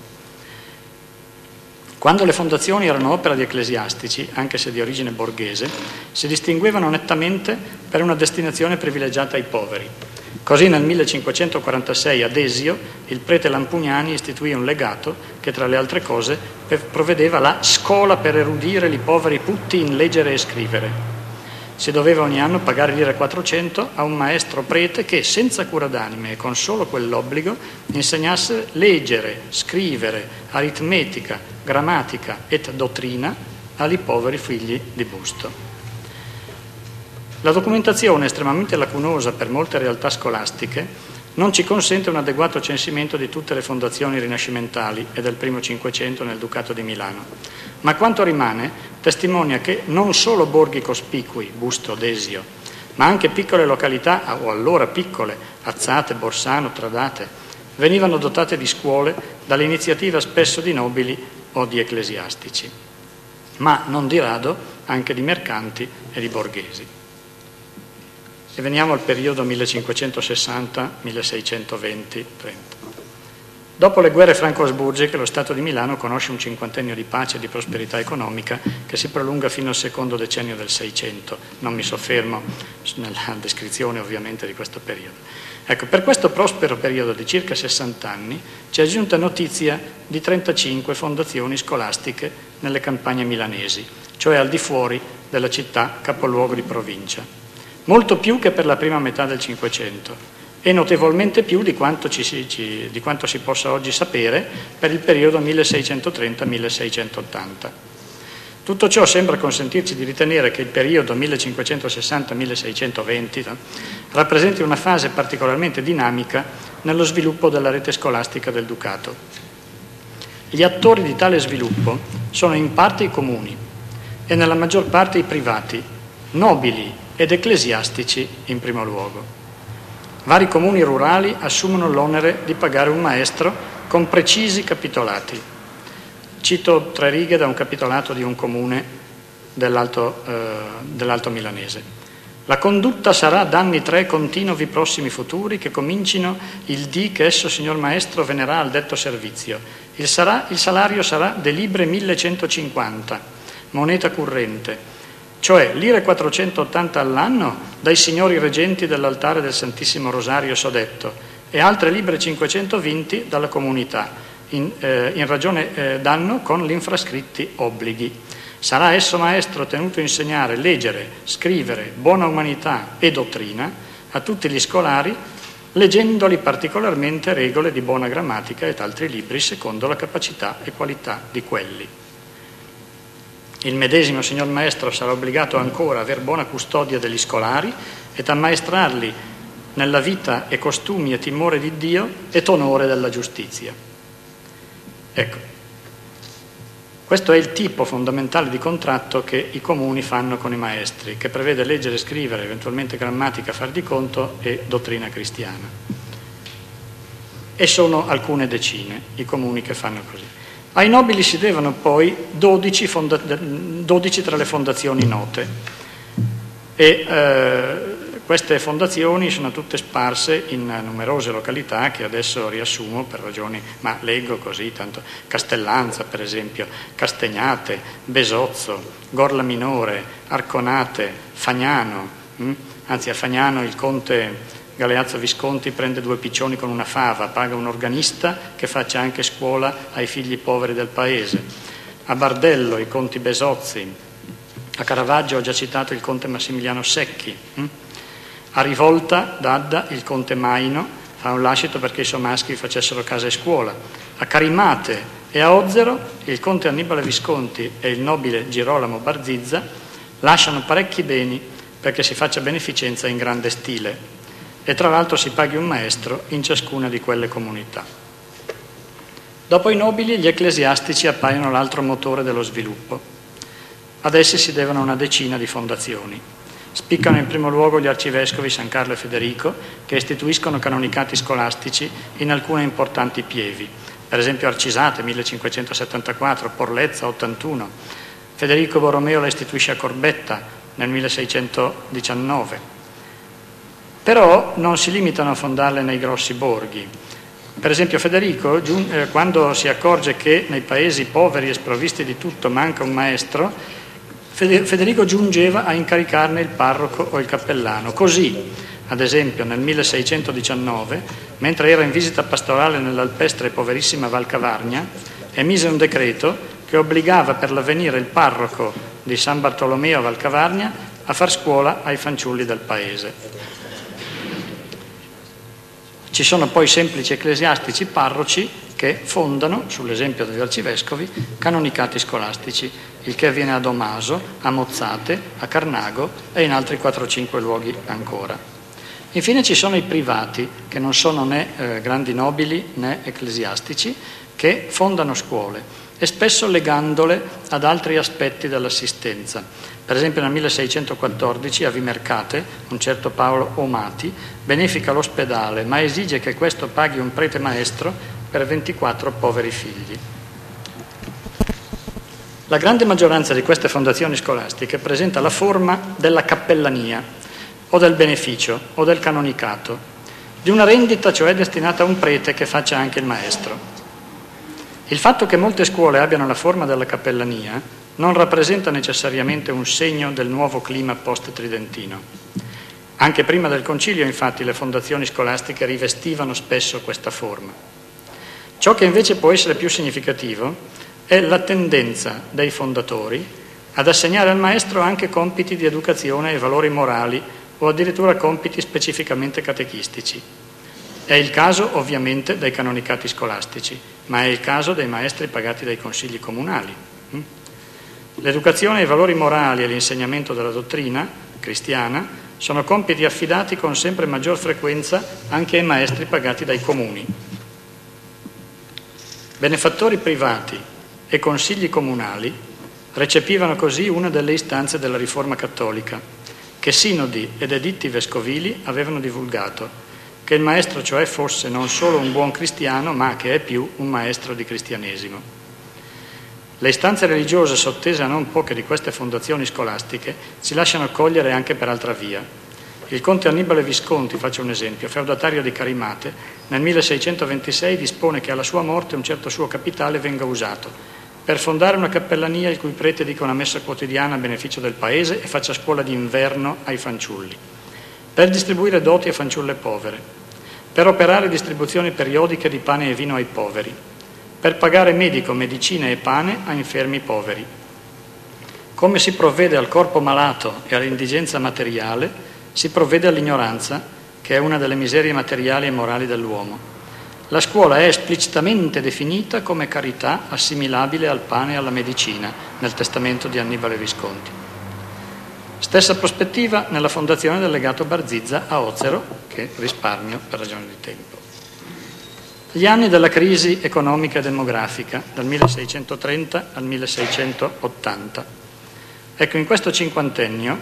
Quando le fondazioni erano opera di ecclesiastici, anche se di origine borghese, si distinguevano nettamente per una destinazione privilegiata ai poveri. Così nel millecinquecentoquarantasei ad Esio il prete Lampugnani istituì un legato che tra le altre cose provvedeva la scuola per erudire i poveri putti in leggere e scrivere. Si doveva ogni anno pagare lire quattrocento a un maestro prete che senza cura d'anime e con solo quell'obbligo insegnasse leggere, scrivere, aritmetica, grammatica et dottrina ai poveri figli di Busto. La documentazione, estremamente lacunosa per molte realtà scolastiche, non ci consente un adeguato censimento di tutte le fondazioni rinascimentali e del primo Cinquecento nel Ducato di Milano, ma quanto rimane testimonia che non solo borghi cospicui, Busto, Desio, ma anche piccole località, o allora piccole, Azzate, Borsano, Tradate, venivano dotate di scuole dall'iniziativa spesso di nobili o di ecclesiastici, ma non di rado anche di mercanti e di borghesi. E veniamo al periodo millecinquecentosessanta milleseicentoventi trenta. Dopo le guerre franco-asburgiche, lo Stato di Milano conosce un cinquantennio di pace e di prosperità economica che si prolunga fino al secondo decennio del Seicento. Non mi soffermo nella descrizione ovviamente di questo periodo. Ecco, per questo prospero periodo di circa sessanta anni ci è giunta notizia di trentacinque fondazioni scolastiche nelle campagne milanesi, cioè al di fuori della città capoluogo di provincia. Molto più che per la prima metà del Cinquecento. E notevolmente più di quanto, ci si, ci, di quanto si possa oggi sapere per il periodo milleseicentotrenta milleseicentottanta. Tutto ciò sembra consentirci di ritenere che il periodo millecinquecentosessanta milleseicentoventi rappresenti una fase particolarmente dinamica nello sviluppo della rete scolastica del Ducato. Gli attori di tale sviluppo sono in parte i comuni e nella maggior parte i privati, nobili ed ecclesiastici in primo luogo. Vari comuni rurali assumono l'onere di pagare un maestro con precisi capitolati. Cito tre righe da un capitolato di un comune dell'Alto, eh, dell'Alto Milanese. La condotta sarà d'anni tre continui prossimi futuri che comincino il dì che esso signor maestro venerà al detto servizio. Il, sarà, il salario sarà de libre millecentocinquanta, moneta corrente, cioè lire quattrocentottanta all'anno dai signori reggenti dell'altare del Santissimo Rosario sodetto e altre libre cinquecentoventi dalla comunità, in, eh, in ragione eh, d'anno con l'infrascritti obblighi. Sarà esso maestro tenuto a insegnare, leggere, scrivere, buona umanità e dottrina a tutti gli scolari, leggendoli particolarmente regole di buona grammatica ed altri libri secondo la capacità e qualità di quelli. Il medesimo signor maestro sarà obbligato ancora a aver buona custodia degli scolari ed a maestrarli nella vita e costumi e timore di Dio e onore della giustizia. Ecco, questo è il tipo fondamentale di contratto che i comuni fanno con i maestri, che prevede leggere, scrivere, eventualmente grammatica, far di conto e dottrina cristiana. E sono alcune decine i comuni che fanno così. Ai nobili si devono poi dodici, fonda- dodici tra le fondazioni note e eh, queste fondazioni sono tutte sparse in numerose località che adesso riassumo per ragioni, ma leggo così, tanto Castellanza per esempio, Castegnate, Besozzo, Gorla Minore, Arconate, Fagnano, hm? anzi a Fagnano il conte Galeazzo Visconti prende due piccioni con una fava, paga un organista che faccia anche scuola ai figli poveri del paese. A Bardello i conti Besozzi, a Caravaggio ho già citato il conte Massimiliano Secchi, hm? A Rivolta d'Adda il conte Maino fa un lascito perché i somaschi facessero casa e scuola. A Carimate e a Ozzero il conte Annibale Visconti e il nobile Girolamo Barzizza lasciano parecchi beni perché si faccia beneficenza in grande stile e tra l'altro si paghi un maestro in ciascuna di quelle comunità. Dopo i nobili, gli ecclesiastici appaiono l'altro motore dello sviluppo. Ad essi si devono una decina di fondazioni. Spiccano in primo luogo gli arcivescovi San Carlo e Federico, che istituiscono canonicati scolastici in alcune importanti pievi, per esempio Arcisate millecinquecentosettantaquattro, Porlezza ottantuno, Federico Borromeo la istituisce a Corbetta nel milleseicentodiciannove. Però non si limitano a fondarle nei grossi borghi. Per esempio Federico, quando si accorge che nei paesi poveri e sprovvisti di tutto manca un maestro, Federico giungeva a incaricarne il parroco o il cappellano. Così, ad esempio, nel milleseicentodiciannove, mentre era in visita pastorale nell'alpestre e poverissima Val Cavarnia, emise un decreto che obbligava per l'avvenire il parroco di San Bartolomeo a Val Cavarnia a far scuola ai fanciulli del paese. Ci sono poi semplici ecclesiastici parroci che fondano, sull'esempio degli arcivescovi, canonicati scolastici, il che avviene a Domaso, a Mozzate, a Carnago e in altri quattro o cinque luoghi ancora. Infine ci sono i privati, che non sono né eh, grandi nobili né ecclesiastici, che fondano scuole e spesso legandole ad altri aspetti dell'assistenza. Per esempio nel milleseicentoquattordici a Vimercate un certo Paolo Omati benefica l'ospedale, ma esige che questo paghi un prete maestro per ventiquattro poveri figli. La grande maggioranza di queste fondazioni scolastiche presenta la forma della cappellania o del beneficio o del canonicato di una rendita cioè destinata a un prete che faccia anche il maestro. Il fatto che molte scuole abbiano la forma della cappellania non rappresenta necessariamente un segno del nuovo clima post-tridentino. Anche prima del concilio, infatti, le fondazioni scolastiche rivestivano spesso questa forma. Ciò che invece può essere più significativo è la tendenza dei fondatori ad assegnare al maestro anche compiti di educazione e valori morali o addirittura compiti specificamente catechistici. È il caso ovviamente dei canonicati scolastici, ma è il caso dei maestri pagati dai consigli comunali. L'educazione ai valori morali e l'insegnamento della dottrina cristiana sono compiti affidati con sempre maggior frequenza anche ai maestri pagati dai comuni. Benefattori privati e consigli comunali recepivano così una delle istanze della Riforma cattolica, che sinodi ed editti vescovili avevano divulgato, che il maestro cioè fosse non solo un buon cristiano, ma che è più un maestro di cristianesimo. Le istanze religiose sottese a non poche di queste fondazioni scolastiche si lasciano cogliere anche per altra via. Il conte Annibale Visconti, faccio un esempio, feudatario di Carimate, nel milleseicentoventisei dispone che alla sua morte un certo suo capitale venga usato per fondare una cappellania il cui prete dica una messa quotidiana a beneficio del paese e faccia scuola d'inverno ai fanciulli, per distribuire doti a fanciulle povere, per operare distribuzioni periodiche di pane e vino ai poveri, per pagare medico, medicina e pane a infermi poveri. Come si provvede al corpo malato e all'indigenza materiale, si provvede all'ignoranza, che è una delle miserie materiali e morali dell'uomo. La scuola è esplicitamente definita come carità assimilabile al pane e alla medicina nel testamento di Annibale Visconti. Stessa prospettiva nella fondazione del legato Barzizza a Ozzero, che risparmio per ragioni di tempo. Gli anni della crisi economica e demografica, dal milleseicentotrenta al milleseicentottanta. Ecco, in questo cinquantennio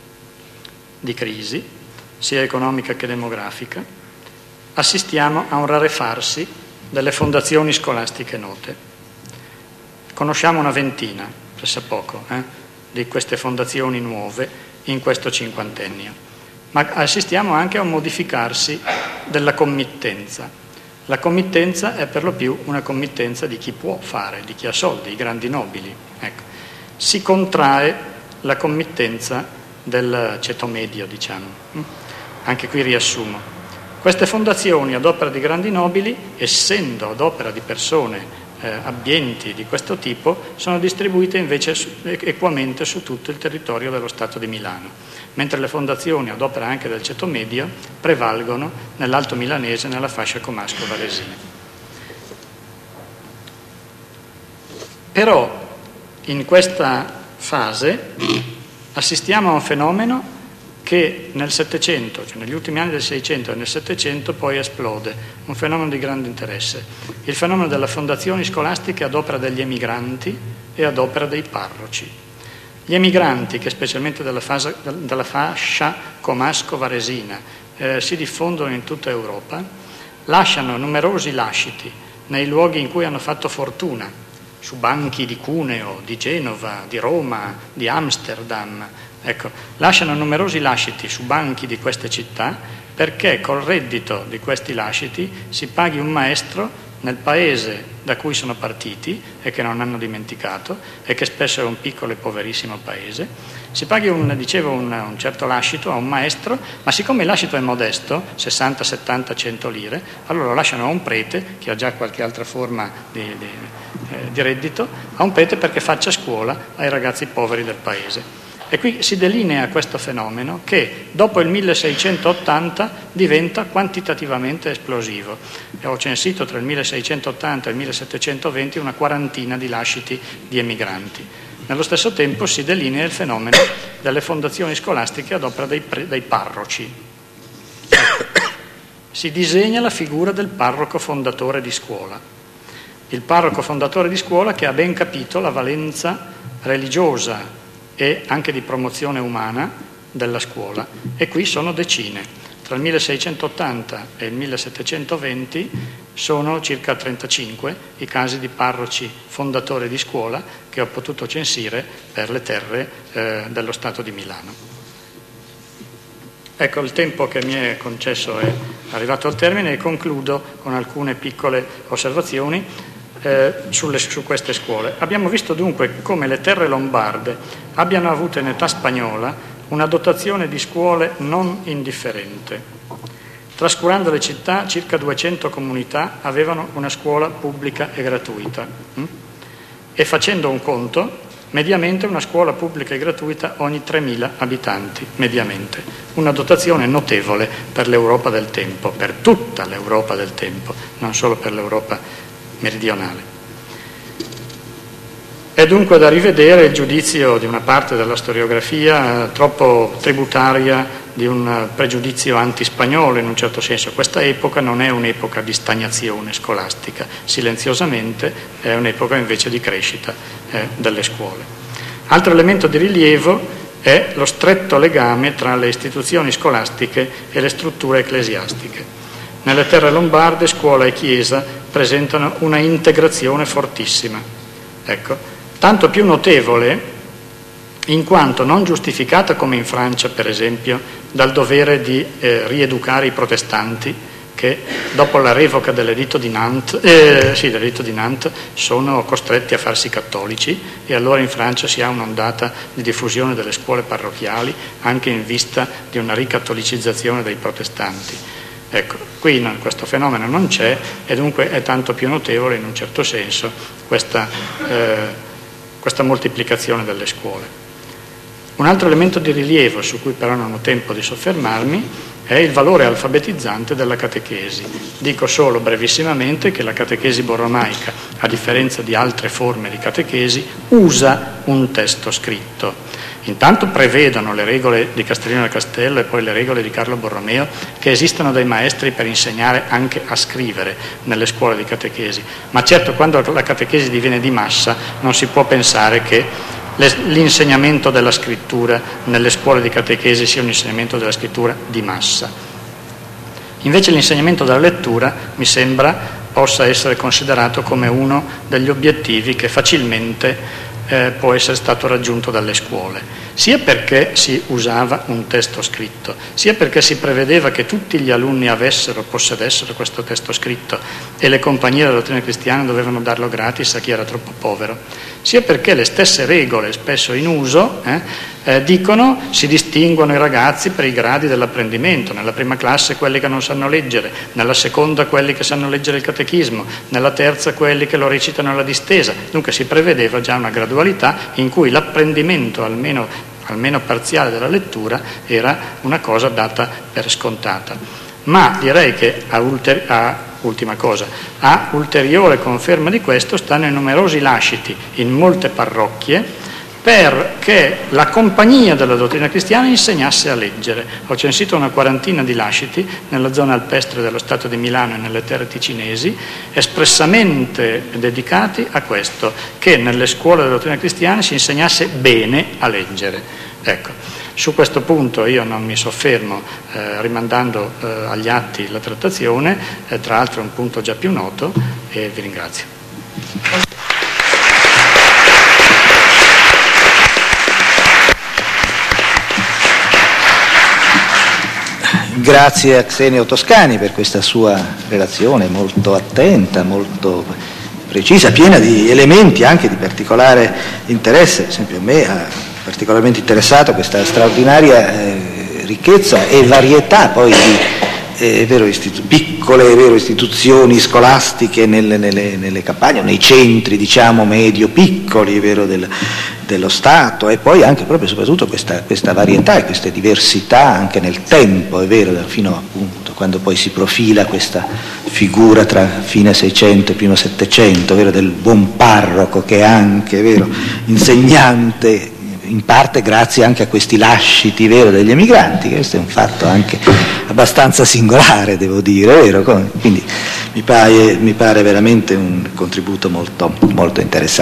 di crisi, sia economica che demografica, assistiamo a un rarefarsi delle fondazioni scolastiche note. Conosciamo una ventina, pressappoco, eh, di queste fondazioni nuove in questo cinquantennio, ma assistiamo anche a un modificarsi della committenza. La committenza è per lo più una committenza di chi può fare, di chi ha soldi, i grandi nobili. Ecco. Si contrae la committenza del ceto medio, diciamo. Anche qui riassumo. Queste fondazioni ad opera di grandi nobili, essendo ad opera di persone eh, abbienti di questo tipo, sono distribuite invece su, equamente su tutto il territorio dello Stato di Milano, mentre le fondazioni ad opera anche del ceto medio prevalgono nell'Alto Milanese, nella fascia comasco-varesina. Però in questa fase assistiamo a un fenomeno che nel Settecento, cioè negli ultimi anni del Seicento e nel Settecento, poi esplode, un fenomeno di grande interesse, il fenomeno delle fondazioni scolastiche ad opera degli emigranti e ad opera dei parroci. Gli emigranti, che specialmente dalla, fase, dalla fascia comasco-varesina eh, si diffondono in tutta Europa, lasciano numerosi lasciti nei luoghi in cui hanno fatto fortuna, su banchi di Cuneo, di Genova, di Roma, di Amsterdam. Ecco, lasciano numerosi lasciti su banchi di queste città perché col reddito di questi lasciti si paghi un maestro nel paese da cui sono partiti e che non hanno dimenticato e che spesso è un piccolo e poverissimo paese, si paghi un, dicevo, un, un certo lascito a un maestro, ma siccome il lascito è modesto, sessanta, settanta, cento lire, allora lo lasciano a un prete che ha già qualche altra forma di, di, eh, di reddito, a un prete perché faccia scuola ai ragazzi poveri del paese. E qui si delinea questo fenomeno che dopo il milleseicentottanta diventa quantitativamente esplosivo. E ho censito tra il milleseicentottanta e il millesettecentoventi una quarantina di lasciti di emigranti. Nello stesso tempo si delinea il fenomeno delle fondazioni scolastiche ad opera dei, pre- dei parroci. Si disegna la figura del parroco fondatore di scuola. Il parroco fondatore di scuola che ha ben capito la valenza religiosa e anche di promozione umana della scuola, e qui sono decine. Tra il milleseicentottanta e il millesettecentoventi sono circa trentacinque i casi di parroci fondatori di scuola che ho potuto censire per le terre eh, dello Stato di Milano. Ecco, il tempo che mi è concesso è arrivato al termine e concludo con alcune piccole osservazioni eh, sulle, su queste scuole. Abbiamo visto dunque come le terre lombarde abbiano avuto in età spagnola una dotazione di scuole non indifferente. Trascurando le città, circa duecento comunità avevano una scuola pubblica e gratuita. Hm? E facendo un conto, mediamente una scuola pubblica e gratuita ogni tremila abitanti, mediamente. Una dotazione notevole per l'Europa del tempo, per tutta l'Europa del tempo, non solo per l'Europa meridionale. È dunque da rivedere il giudizio di una parte della storiografia eh, troppo tributaria di un pregiudizio antispagnolo in un certo senso. Questa epoca non è un'epoca di stagnazione scolastica, silenziosamente è un'epoca invece di crescita eh, delle scuole. Altro elemento di rilievo è lo stretto legame tra le istituzioni scolastiche e le strutture ecclesiastiche. Nelle terre lombarde scuola e chiesa presentano una integrazione fortissima. Ecco, tanto più notevole in quanto non giustificata come in Francia, per esempio, dal dovere di eh, rieducare i protestanti che dopo la revoca dell'editto di Nantes, eh, sì, dell'editto di Nantes sono costretti a farsi cattolici, e allora in Francia si ha un'ondata di diffusione delle scuole parrocchiali anche in vista di una ricattolicizzazione dei protestanti. Ecco, qui no, questo fenomeno non c'è, e dunque è tanto più notevole in un certo senso questa, eh, questa moltiplicazione delle scuole. Un altro elemento di rilievo, su cui però non ho tempo di soffermarmi, è il valore alfabetizzante della catechesi. Dico solo brevissimamente che la catechesi borromaica, a differenza di altre forme di catechesi, usa un testo scritto. Intanto prevedono le regole di Castellino del Castello e poi le regole di Carlo Borromeo, che esistono dei maestri per insegnare anche a scrivere nelle scuole di catechesi. Ma certo, quando la catechesi diviene di massa, non si può pensare che l'insegnamento della scrittura nelle scuole di catechesi sia un insegnamento della scrittura di massa. Invece l'insegnamento della lettura mi sembra possa essere considerato come uno degli obiettivi che facilmente eh, può essere stato raggiunto dalle scuole, sia perché si usava un testo scritto, sia perché si prevedeva che tutti gli alunni avessero, possedessero questo testo scritto, e le compagnie della dottrina cristiana dovevano darlo gratis a chi era troppo povero, sia perché le stesse regole spesso in uso eh, eh, dicono si distinguono i ragazzi per i gradi dell'apprendimento: nella prima classe quelli che non sanno leggere, nella seconda quelli che sanno leggere il catechismo, nella terza quelli che lo recitano alla distesa. Dunque si prevedeva già una gradualità in cui l'apprendimento almeno, almeno parziale della lettura era una cosa data per scontata. Ma direi che a, ulteri- a ultima cosa, a ulteriore conferma di questo stanno i numerosi lasciti in molte parrocchie perché la compagnia della dottrina cristiana insegnasse a leggere. Ho censito una quarantina di lasciti nella zona alpestre dello Stato di Milano e nelle terre ticinesi, espressamente dedicati a questo, che nelle scuole della dottrina cristiana si insegnasse bene a leggere. Ecco. Su questo punto io non mi soffermo, eh, rimandando eh, agli atti la trattazione, eh, tra l'altro è un punto già più noto, e vi ringrazio. Grazie a Xenio Toscani per questa sua relazione molto attenta, molto precisa, piena di elementi anche di particolare interesse. Per esempio a me ha particolarmente interessato questa straordinaria eh, ricchezza e varietà poi di eh, vero, istitu- piccole vero, istituzioni scolastiche nelle, nelle, nelle campagne, nei centri diciamo medio-piccoli vero, del, dello Stato, e poi anche proprio soprattutto questa, questa varietà e queste diversità anche nel tempo, è vero, fino appunto quando poi si profila questa figura tra fine Seicento e primo Settecento, vero, del buon parroco che è anche vero, insegnante, in parte grazie anche a questi lasciti vero, degli emigranti. Questo è un fatto anche abbastanza singolare, devo dire, vero? Quindi mi pare, mi pare veramente un contributo molto, molto interessante.